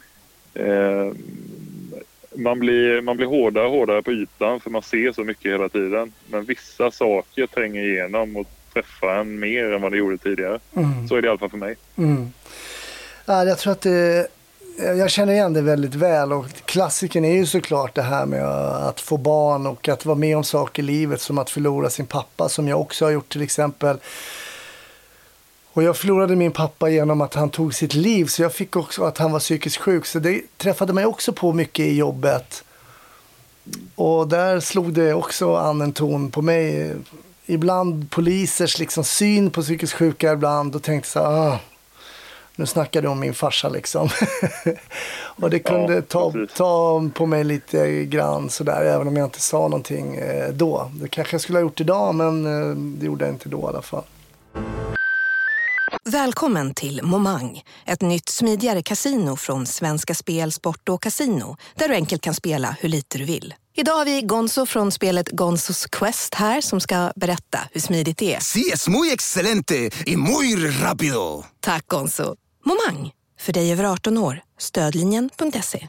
Eh, Man blir, man blir hårdare och hårdare på ytan för man ser så mycket hela tiden. Men vissa saker tränger igenom och träffar en mer än vad det gjorde tidigare. Mm. Så är det i alla fall för mig. Mm. Ja, jag tror att det, jag känner igen det väldigt väl. Och klassiken är ju såklart det här med att få barn och att vara med om saker i livet, som att förlora sin pappa, som jag också har gjort till exempel. Och jag förlorade min pappa genom att han tog sitt liv, så jag fick också att han var psykiskt sjuk. Så det träffade mig också på mycket i jobbet. Och där slog det också an en ton på mig. Ibland polisers liksom syn på psykiskt sjuka ibland, och tänkte så här, ah, nu snackar du om min farsa liksom. Och det kunde ja, ta, ta på mig lite grann sådär, även om jag inte sa någonting eh, då. Det kanske jag skulle ha gjort idag, men eh, det gjorde jag inte då i alla fall. Välkommen till Momang, ett nytt smidigare kasino från Svenska Spel, Sport och Casino, där du enkelt kan spela hur lite du vill. Idag har vi Gonzo från spelet Gonzos Quest här som ska berätta hur smidigt det är. Sí, es muy excelente y muy rápido. Tack Gonzo. Momang, för dig över arton år. Stödlinjen punkt se.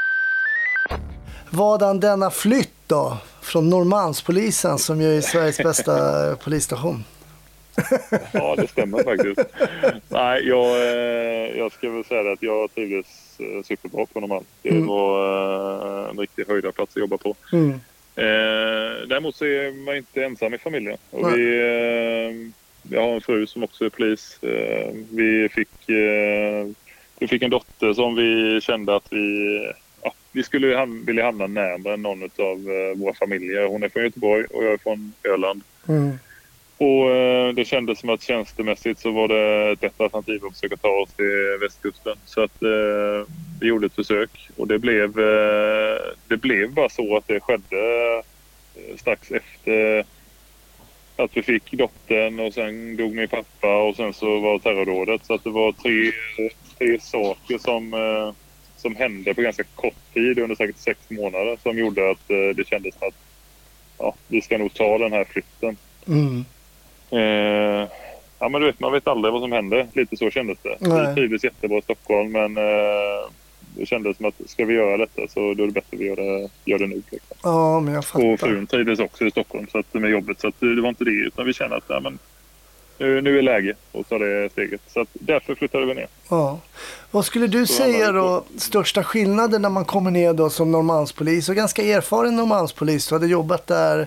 Vadan denna flytt då? Från Norrmalmspolisen, som ju är Sveriges bästa polisstation. Ja, det stämmer faktiskt. Nej, jag, jag ska väl säga att jag trivdes superbra på Norrmalm. Det mm. var en riktig höjda plats att jobba på. Mm. Eh, däremot så är man inte ensam i familjen. Och vi, eh, jag har en fru som också är polis. Eh, vi, fick, eh, vi fick en dotter som vi kände att vi, ja, vi skulle ham- vilja hamna närmare någon av eh, våra familjer. Hon är från Göteborg och jag är från Öland. Mm. Och eh, det kändes som att tjänstemässigt så var det ett bättre alternativ att försöka ta oss till västkusten. Så att eh, vi gjorde ett försök. Och det blev, eh, det blev bara så att det skedde eh, strax efter att vi fick dottern, och sen dog min pappa, och sen så var terrordådet. Så att det var tre, tre saker som, eh, som hände på ganska kort tid, under säkert sex månader, som gjorde att eh, det kändes som att ja, vi ska nog ta den här flytten. Mm. Eh, ja, men du vet, man vet aldrig vad som händer. Lite så kändes det. Nej. Vi trivdes jättebra i Stockholm, men eh, det kändes som att ska vi göra detta så då är det bättre att vi gör det, gör det nu. Liksom. Ja, men jag fattar. Och frun trivdes också i Stockholm så att, med jobbet, så att det var inte det, utan vi kände att ja, men, nu, nu är läge att ta det steget. Så att därför flyttade vi ner. Ja. Vad skulle du så säga då, största skillnaden när man kommer ner då som Norrmalmspolis, och ganska erfaren Norrmalmspolis, du hade jobbat där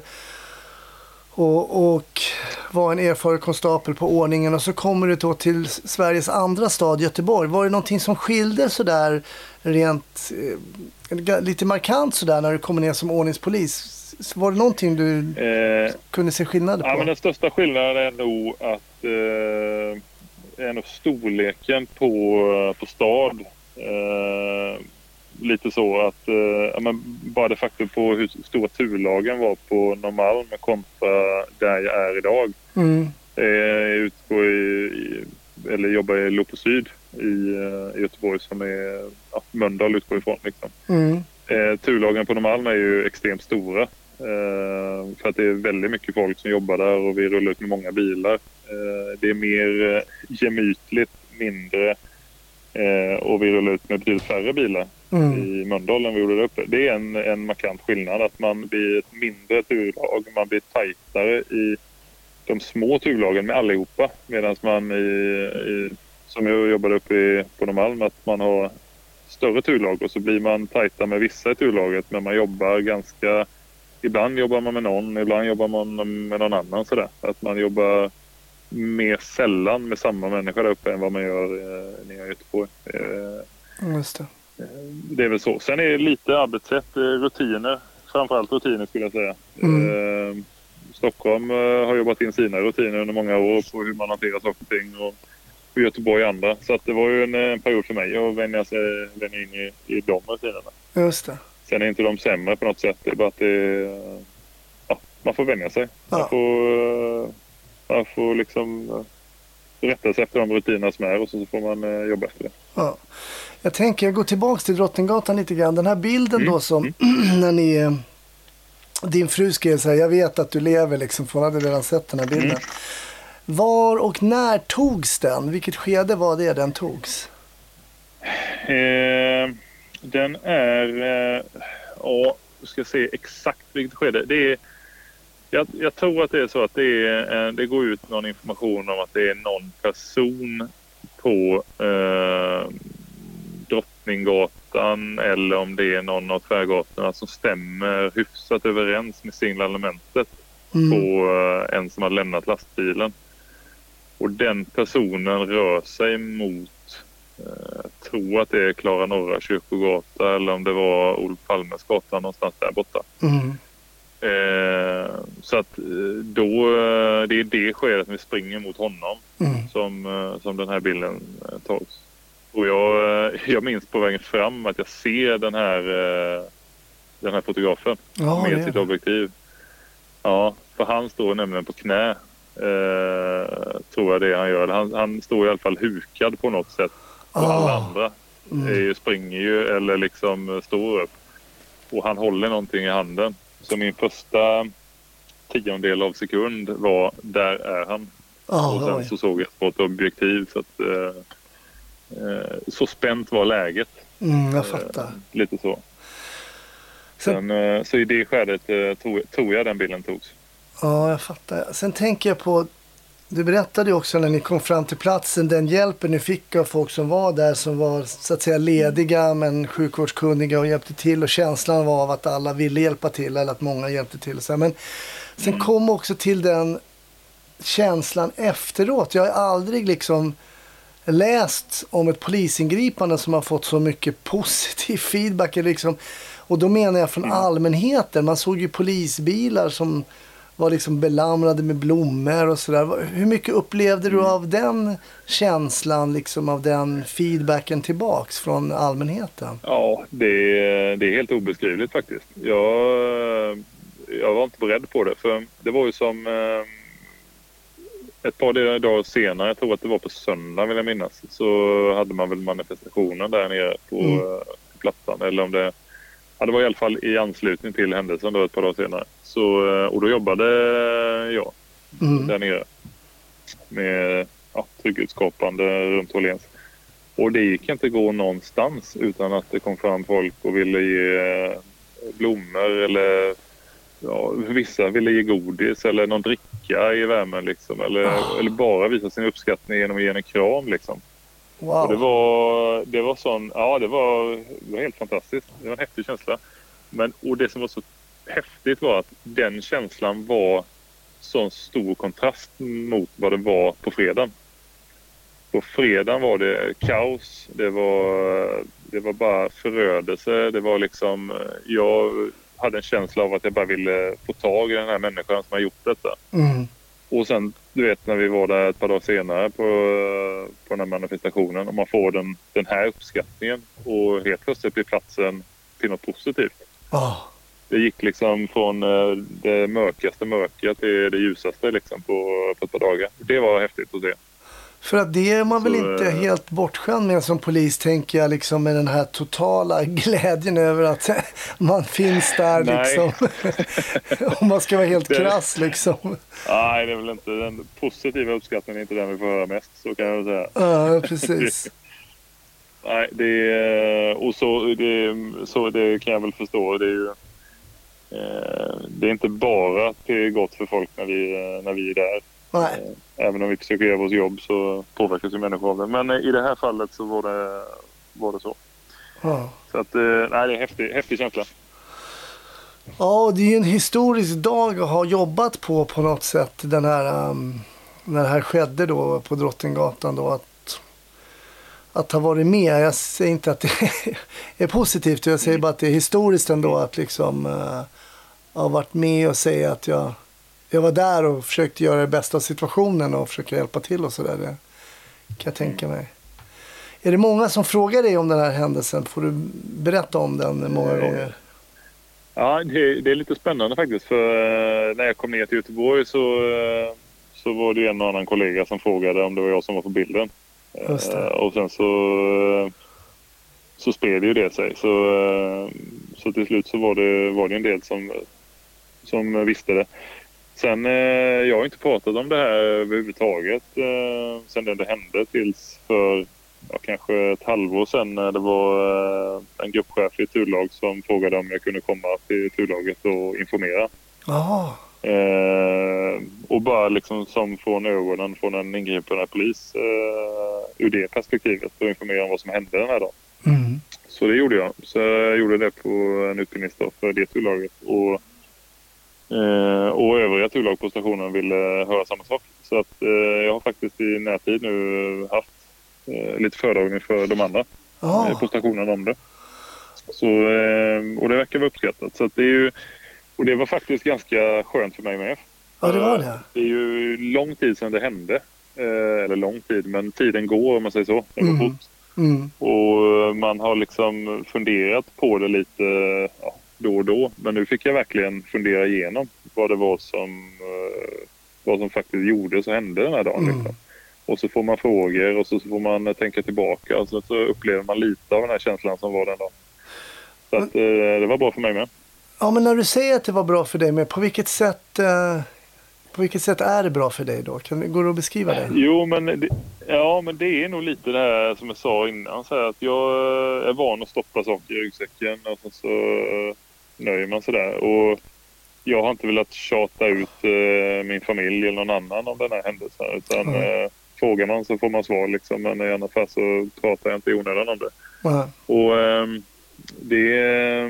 Och, och var en erfaren konstapel på ordningen, och så kommer du då till Sveriges andra stad, Göteborg. Var det någonting som skilde så där rent eh, lite markant så där när du kommer ner som ordningspolis? Var det någonting du eh, kunde se skillnad på? Ja, men den största skillnaden är nog att eh, är nog storleken på, på stad. Eh, lite så att eh, ja, men bara det faktum på hur stora turlagen var på Norrmalm kontra där jag är idag. Mm. Jag utgår i, eller jobbar i Lopo Syd i, i Göteborg, som är ja, Mölndal utgår ifrån liksom. Mm. Eh, turlagen på Norrmalm är ju extremt stora. Eh, för att det är väldigt mycket folk som jobbar där, och vi rullar ut med många bilar. Eh, det är mer eh, gemytligt, mindre Eh, och vi rullar ut med betydligt färre bilar mm. i Mölndal än vi gjorde där uppe. Det är en, en markant skillnad att man blir ett mindre turlag. Man blir tajtare i de små turlagen med allihopa. Medan man i, i, som jag jobbade uppe i, på Norrmalm, att man har större turlag och så blir man tajta med vissa i turlaget. Men man jobbar ganska... Ibland jobbar man med någon, ibland jobbar man med någon annan. Sådär. Att man jobbar mer sällan med samma människa där uppe än vad man gör eh, nere i Göteborg. Eh, Just det. Eh, det är väl så. Sen är det lite arbetssätt, eh, rutiner. Framförallt rutiner skulle jag säga. Mm. Eh, Stockholm eh, har jobbat in sina rutiner under många år på hur man hanterar saker och ting. Och och Göteborg andra. Så att det var ju en, en period för mig att vänja sig vänja in i, i de rutinerna. Just det. Sen är inte de sämre på något sätt. Det är bara att det, ja, man får vänja sig. Ja. Man får, man får liksom rätta sig efter de rutinerna som är och så får man jobba efter det. Ja. Jag tänker, jag går tillbaka till Drottninggatan lite grann. Den här bilden mm. då som mm. när ni, din fru skrev så här, jag vet att du lever liksom, för hon hade redan sett den här bilden. Mm. Var och när togs den? Vilket skede var det den togs? Eh, den är, eh, ja, jag ska se exakt vilket skede. Det är, jag, jag tror att det är så att det, är, det går ut någon information om att det är någon person på eh, Drottninggatan eller om det är någon av tvärgatorna som stämmer hyfsat överens med signalementet mm. på eh, en som har lämnat lastbilen. Och den personen rör sig mot, eh, jag tror att det är Klara Norra Kyrkogata eller om det var Olof Palmes gata någonstans där borta. Mm. Eh, så att då, det är det skedet vi springer mot honom mm. som, som den här bilden eh, tas. Och jag, jag minns på vägen fram att jag ser den här, den här fotografen ja, med sitt objektiv. Ja, för han står nämligen på knä. Eh, tror jag det han gör. Han, han står i alla fall hukad på något sätt. Och oh. alla andra mm. är ju, springer ju eller liksom står upp. Och han håller någonting i handen. Så min första tiondel av sekund var, där är han. Oh, och sen oj. Så såg jag på ett objektiv. Så, att, eh, eh, så spänt var läget. Mm, jag fattar. Eh, lite så. Sen, eh, så i det skedet eh, tog, tog jag den bilden togs. Ja, jag fattar. Sen tänker jag på, du berättade ju också när ni kom fram till platsen, den hjälpen ni fick av folk som var där, som var så att säga lediga men sjukvårdskunniga och hjälpte till, och känslan var av att alla ville hjälpa till eller att många hjälpte till. Men sen mm. kom också till den känslan efteråt. Jag har aldrig liksom läst om ett polisingripande som har fått så mycket positiv feedback liksom, och då menar jag från mm. allmänheten. Man såg ju polisbilar som var liksom belamrade med blommor och sådär. Hur mycket upplevde du av den känslan, liksom av den feedbacken tillbaks från allmänheten? Ja, det, det är helt obeskrivligt faktiskt. Jag, jag var inte beredd på det, för det var ju som eh, ett par dagar senare, jag tror att det var på söndag vill jag minnas, så hade man väl manifestationen där nere på mm. eh, plattan, eller om det ja, det var i alla fall i anslutning till händelsen då ett par dagar senare. Så, och då jobbade jag mm. där nere med ja, trygghetsskapande runt Åhléns. Och det gick inte gå någonstans utan att det kom fram folk och ville ge blommor eller ja, vissa ville ge godis eller någon dricka i värmen liksom. Eller, oh. eller bara visa sin uppskattning genom att ge en kram liksom. Wow. Och det var, det var sån, ja det var, det var helt fantastiskt. Det var en häftig känsla. Men, och det som var så häftigt var att den känslan var sån stor kontrast mot vad det var på fredagen. På fredagen var det kaos, det var, det var bara förödelse. Det var liksom, jag hade en känsla av att jag bara ville få tag i den här människan som har gjort detta. Mm. Och sen, du vet, när vi var där ett par dagar senare på, på den här manifestationen och man får den, den här uppskattningen och helt plötsligt blir platsen till något positivt. Oh. Det gick liksom från det mörkaste mörka till det ljusaste liksom på, på ett par dagar. Det var häftigt att se. För att det är man väl så, inte helt bortskämd med som polis, tänker jag, liksom, med den här totala glädjen över att man finns där liksom. Om man ska vara helt det, krass liksom. Nej, det är väl inte den positiva uppskattningen, är inte den vi får höra mest, så kan jag säga. Ja, precis. nej, det, och så det, så det kan jag väl förstå. Det är ju det är inte bara att det är gott för folk när vi, när vi är där. Nej. Även om vi försöker göra vårt jobb så påverkas ju människor av det. Men i det här fallet så var det, var det så. Ja. Så att, nej, det är en häftig, häftig känsla. Ja, och det är ju en historisk dag att ha jobbat på på något sätt. Den här, um, när det här skedde då på Drottninggatan då, att, att ha varit med. Jag säger inte att det är positivt, jag säger bara att det är historiskt ändå att liksom uh, ha varit med och säga att jag, jag var där och försökte göra det bästa av situationen och försöka hjälpa till och sådär. Det kan jag tänka mig. Är det många som frågar dig om den här händelsen? Får du berätta om den många Nej. gånger? Ja, det, det är lite spännande faktiskt. För uh, när jag kom ner till Göteborg så, uh, så var det en och annan kollega som frågade om det var jag som var på bilden. Just det. Uh, och sen så, uh, så spred ju det sig. Så, uh, så till slut så var det, var det en del som, som visste det. Sen, uh, jag har inte pratat om det här överhuvudtaget uh, sen det hände tills för ja, kanske ett halvår sedan när det var uh, en gruppchef i ett turlag som frågade om jag kunde komma till turlaget och informera. Jaha. Uh, och bara liksom som från ögonen från en ingripande polis uh, ur det perspektivet och informera om vad som hände den här dagen. Mm. Så det gjorde jag. Så jag gjorde det på en utbildningsdag för det turlaget. Och, uh, och övriga turlag på stationen ville höra samma sak. Så att uh, jag har faktiskt i närtid nu haft uh, lite föredragning för de andra Ah. uh, på stationen om det. Så, uh, och det verkar vara uppskattat. Så att det är ju, och det var faktiskt ganska skönt för mig med. Ja, det var det. Det är ju lång tid sedan det hände. Eller lång tid, men tiden går om man säger så. Det går Mm. fort. Mm. Och man har liksom funderat på det lite ja, då och då. Men nu fick jag verkligen fundera igenom vad det var som, vad som faktiskt gjordes och hände den här dagen. Mm. Liksom. Och så får man frågor och så får man tänka tillbaka. Och så, så upplever man lite av den här känslan som var den dagen. Så att, det var bra för mig med. Ja, men när du säger att det var bra för dig, men på vilket sätt, eh, på vilket sätt är det bra för dig då? Kan du, går det att beskriva det? Jo, men det, ja, men det är nog lite det här som jag sa innan. Så här, att jag är van att stoppa saker i ryggsäcken och så, så nöjer man sig där. Och jag har inte velat tjata ut eh, min familj eller någon annan om den här händelsen. Utan Mm. eh, frågar man så får man svar liksom. Men i alla fall så pratar jag inte i onödan om det. Mm. Och eh, det... Eh,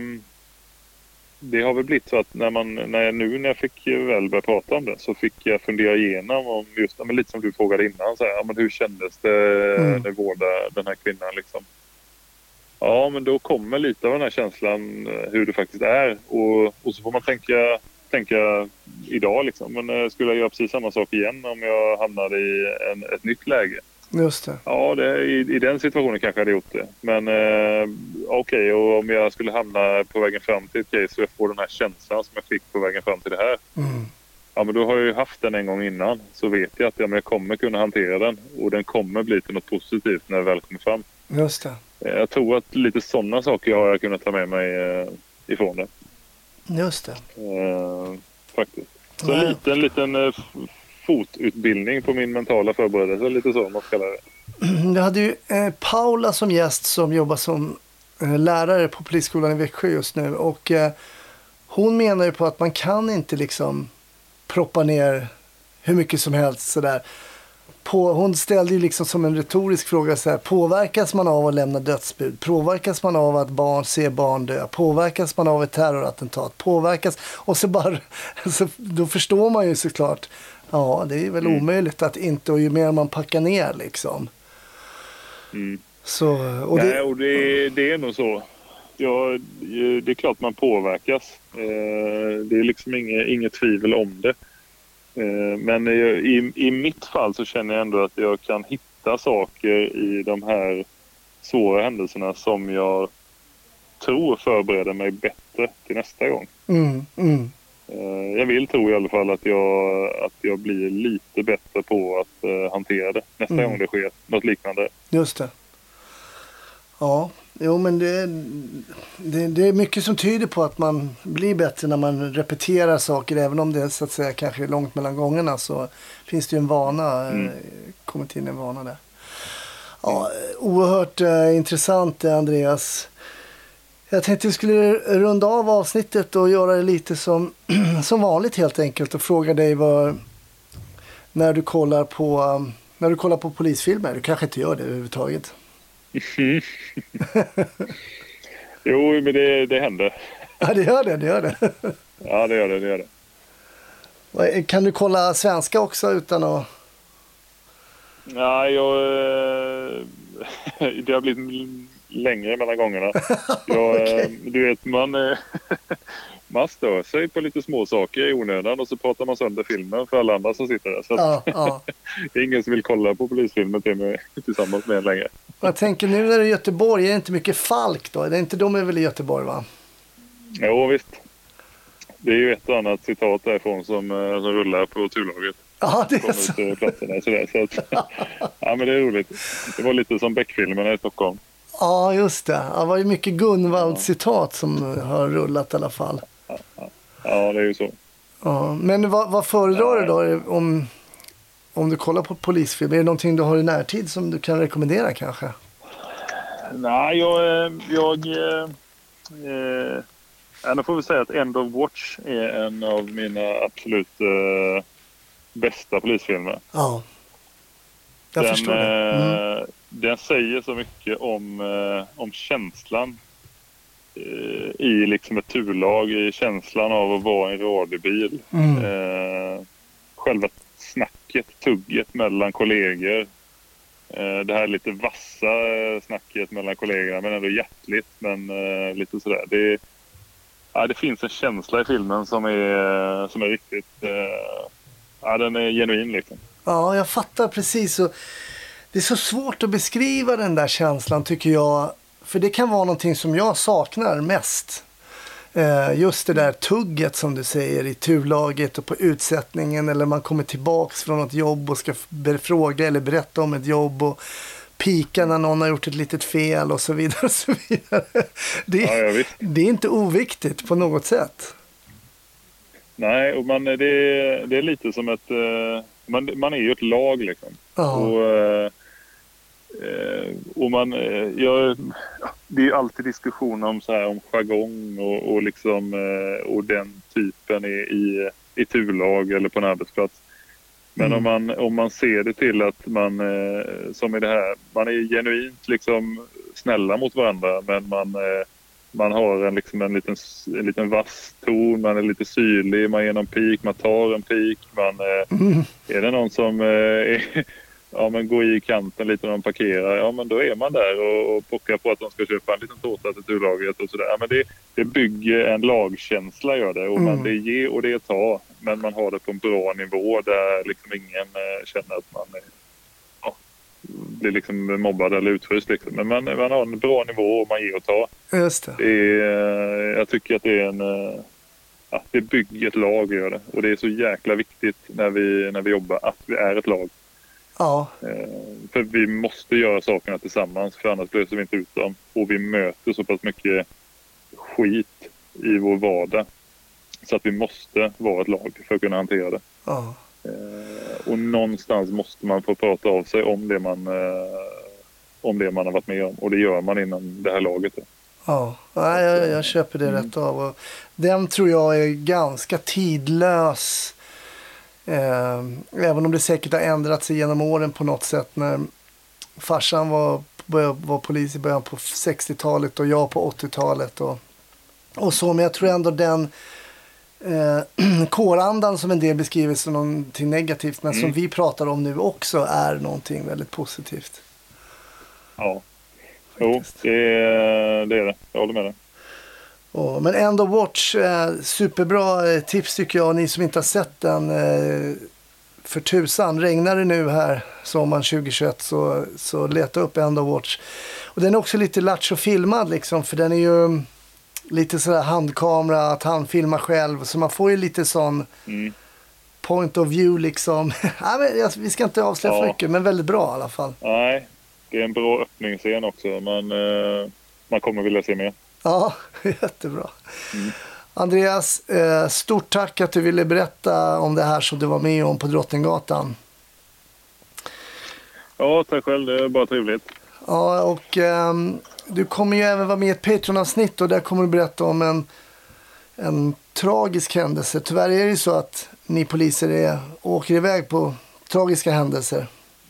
Det har väl blivit så att när man, när jag, nu när jag fick väl börja prata om det så fick jag fundera igenom om just, men lite som du frågade innan, så här, ja, men hur kändes det Mm. när vårda den här kvinnan liksom? Ja, men då kommer lite av den här känslan hur det faktiskt är och, och så får man tänka, tänka idag liksom, men eh, skulle jag göra precis samma sak igen om jag hamnade i en, ett nytt läge? Just det. Ja, det, i, i den situationen kanske jag hade gjort det. Men eh, okej, okay, och om jag skulle hamna på vägen fram till ett case så jag får den här känslan som jag fick på vägen fram till det här. Mm. Ja, men då har jag ju haft den en gång innan. Så vet jag att ja, men jag kommer kunna hantera den. Och den kommer bli till något positivt när det väl kommer fram. Just det. Eh, jag tror att lite sådana saker har jag kunnat ta med mig eh, ifrån det. Just det. Eh, faktiskt. Så Nej. en liten, liten eh, fotutbildning på min mentala förberedelse. Lite så, man ska lära det. Jag hade ju eh, Paula som gäst som jobbar som eh, lärare på polisskolan i Växjö just nu. Och eh, hon menar ju på att man kan inte liksom proppa ner hur mycket som helst sådär. På, hon ställde ju liksom som en retorisk fråga så här: påverkas man av att lämna dödsbud? Påverkas man av att barn ser barn dö? Påverkas man av ett terrorattentat? Påverkas? Och så bara, så, då förstår man ju såklart, ja, det är väl Mm. omöjligt att inte, och ju mer man packar ner liksom. Mm. Så, och Nej, det, och det, det är nog så. Ja, det är klart man påverkas. Det är liksom inget, inget tvivel om det. Men i, i mitt fall så känner jag ändå att jag kan hitta saker i de här svåra händelserna som jag tror förbereder mig bättre till nästa gång. mm, mm, Jag vill tro i alla fall att jag, att jag blir lite bättre på att hantera det nästa Mm. gång det sker något liknande. just det. Ja, jo, men det, det, det är mycket som tyder på att man blir bättre när man repeterar saker, även om det är så att säga kanske är långt mellan gångerna, så finns det ju en vana, Mm. eh, kommit in en vana där. Ja, oerhört eh, intressant, Andreas. Jag tänkte vi skulle runda av avsnittet och göra det lite som, som vanligt helt enkelt och fråga dig vad, när du kollar på um, när du kollar på polisfilmer. Du kanske inte gör det överhuvudtaget. Mm. Jo, men det, det händer. Ja, det gör det, det gör det. Ja, det gör det, det gör det. Kan du kolla svenska också utan att... Nej, jag... Det har blivit längre mellan gångerna. Jag, okay. Du vet, man, man stör sig på lite små saker i onödan och så pratar man sönder filmen för alla andra som sitter där. Så ja, ja. Det är ingen som vill kolla på polisfilmen till mig, tillsammans med en längre. Jag tänker nu när det är Göteborg, är det inte mycket Falk då? Det är inte de är väl i Göteborg, va? Jo, visst. Det är ju ett och annat citat därifrån som, som rullar på turlaget. Ja, det är så. Till platserna, sådär, så att, ja, men det är roligt. Det var lite som Beck-filmerna i Stockholm. Ja, just det. Det var ju mycket Gunvald-citat som har rullat i alla fall. Ja, ja. Ja, det är ju så. Ja, men vad, vad föredrar du då om, om du kollar på polisfilm? Är det någonting du har i närtid som du kan rekommendera kanske? Nej, jag... jag eh, jag får väl säga att End of Watch är en av mina absolut eh, bästa polisfilmer. Ja, jag den, förstår det. Mm. Eh, den säger så mycket om, eh, om känslan eh, i liksom ett turlag, i känslan av att vara en radiobil. Mm. Eh, själva snacket, tugget mellan kollegor. Eh, det här lite vassa snacket mellan kollegorna, men ändå hjärtligt, men eh, lite sådär. Det, ja, det finns en känsla i filmen som är, som är riktigt... Eh, ja, den är genuin liksom. Ja, jag fattar precis. Och det är så svårt att beskriva den där känslan tycker jag. För det kan vara någonting som jag saknar mest. Eh, just det där tugget som du säger i turlaget och på utsättningen. Eller man kommer tillbaks från något jobb och ska fråga eller berätta om ett jobb. Och pika när någon har gjort ett litet fel och så vidare. Och så vidare. Det, ja, det är inte oviktigt på något sätt. Nej, och man, det, är, det är lite som ett... Man, man är ju ett lag liksom. Ja. Och, och man... Jag, det är ju alltid diskussion om, så här, om jargong och, och, liksom, och den typen i, i, i turlag eller på en arbetsplats. Men mm. om, man, om man ser det till att man, som i det här, man är genuint liksom snälla mot varandra, men man... Man har en, liksom en, liten, en liten vass ton, man är lite syrlig, man ger någon pik, man tar en pik. Man, mm. Är det någon som eh, är, ja, men går i kanten lite när de parkerar, ja men då är man där och, och pockar på att de ska köpa en liten tårta till turlaget och sådär. Ja, men det, det bygger en lagkänsla, gör det. Och man, mm. det ger och det tar, men man har det på en bra nivå där liksom ingen eh, känner att man är... blir liksom mobbad eller utfryst liksom. Men man, man har en bra nivå och man ger och tar. Just det. Det är, jag tycker att det är en... Ja, det bygger ett lag, gör det. Och det är så jäkla viktigt när vi, när vi jobbar att vi är ett lag. Ja. För vi måste göra sakerna tillsammans, för annars löser vi inte ut dem. Och vi möter så pass mycket skit i vår vardag. Så att vi måste vara ett lag för att kunna hantera det. Ja. Och någonstans måste man få prata av sig om det man, om det man har varit med om. Och det gör man inom det här laget. Ja, ja jag, jag köper det mm. rätt av. Och den tror jag är ganska tidlös. Eh, även om det säkert har ändrat sig genom åren på något sätt. När farsan var, var polis i början på sextiotalet och jag på åttiotalet. Och, och så, men jag tror ändå den... Eh, kårandan som en del beskriver som någonting negativt, men mm. som vi pratar om nu också är någonting väldigt positivt. Ja, jo, det är, det är det. Jag håller med dig. Oh, men End of Watch, eh, superbra eh, tips tycker jag. Ni som inte har sett den, eh, för tusan, regnar det nu här sommaren tjugohundratjugoett, så, så leta upp End of Watch. Och den är också lite lattjo filmad liksom, för den är ju lite sådär handkamera, att han filmar själv. Så man får ju lite sån mm. point of view liksom. Nej, men, alltså, vi ska inte avslöja ja. för mycket, men väldigt bra i alla fall. Nej, det är en bra öppningsscen också. Man, eh, man kommer vilja se mer. Ja, jättebra. Mm. Andreas, eh, stort tack att du ville berätta om det här som du var med om på Drottninggatan. Ja, tack själv. Det är bara trevligt. Ja, och um, du kommer ju även vara med i ett Patreon-avsnitt och där kommer du berätta om en, en tragisk händelse. Tyvärr är det ju så att ni poliser är, åker iväg på tragiska händelser.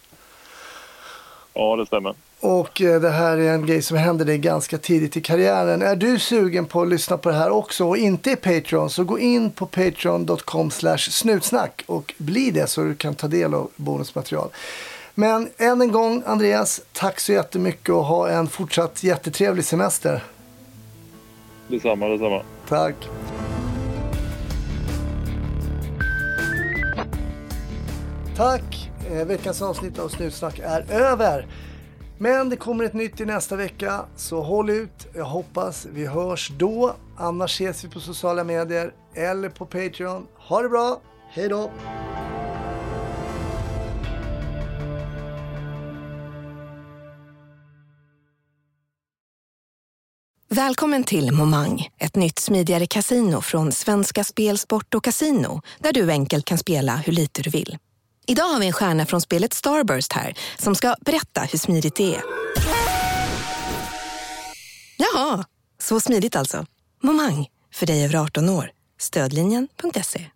Ja, det stämmer. Och uh, det här är en grej som händer dig ganska tidigt i karriären. Är du sugen på att lyssna på det här också och inte i Patreon, så gå in på patreon dot com slash snutsnack och bli det så du kan ta del av bonusmaterial. Men än en gång, Andreas, tack så jättemycket och ha en fortsatt jättetrevlig semester. Detsamma, detsamma. Tack. Tack. Eh, veckans avsnitt av Snutsnack är över. Men det kommer ett nytt i nästa vecka, så håll ut. Jag hoppas vi hörs då. Annars ses vi på sociala medier eller på Patreon. Ha det bra. Hej då. Välkommen till Momang, ett nytt smidigare kasino från Svenska Spel, Sport och Casino, där du enkelt kan spela hur lite du vill. Idag har vi en stjärna från spelet Starburst här som ska berätta hur smidigt det är. Jaha, så smidigt alltså. Momang, för dig över arton år. Stödlinjen punkt se.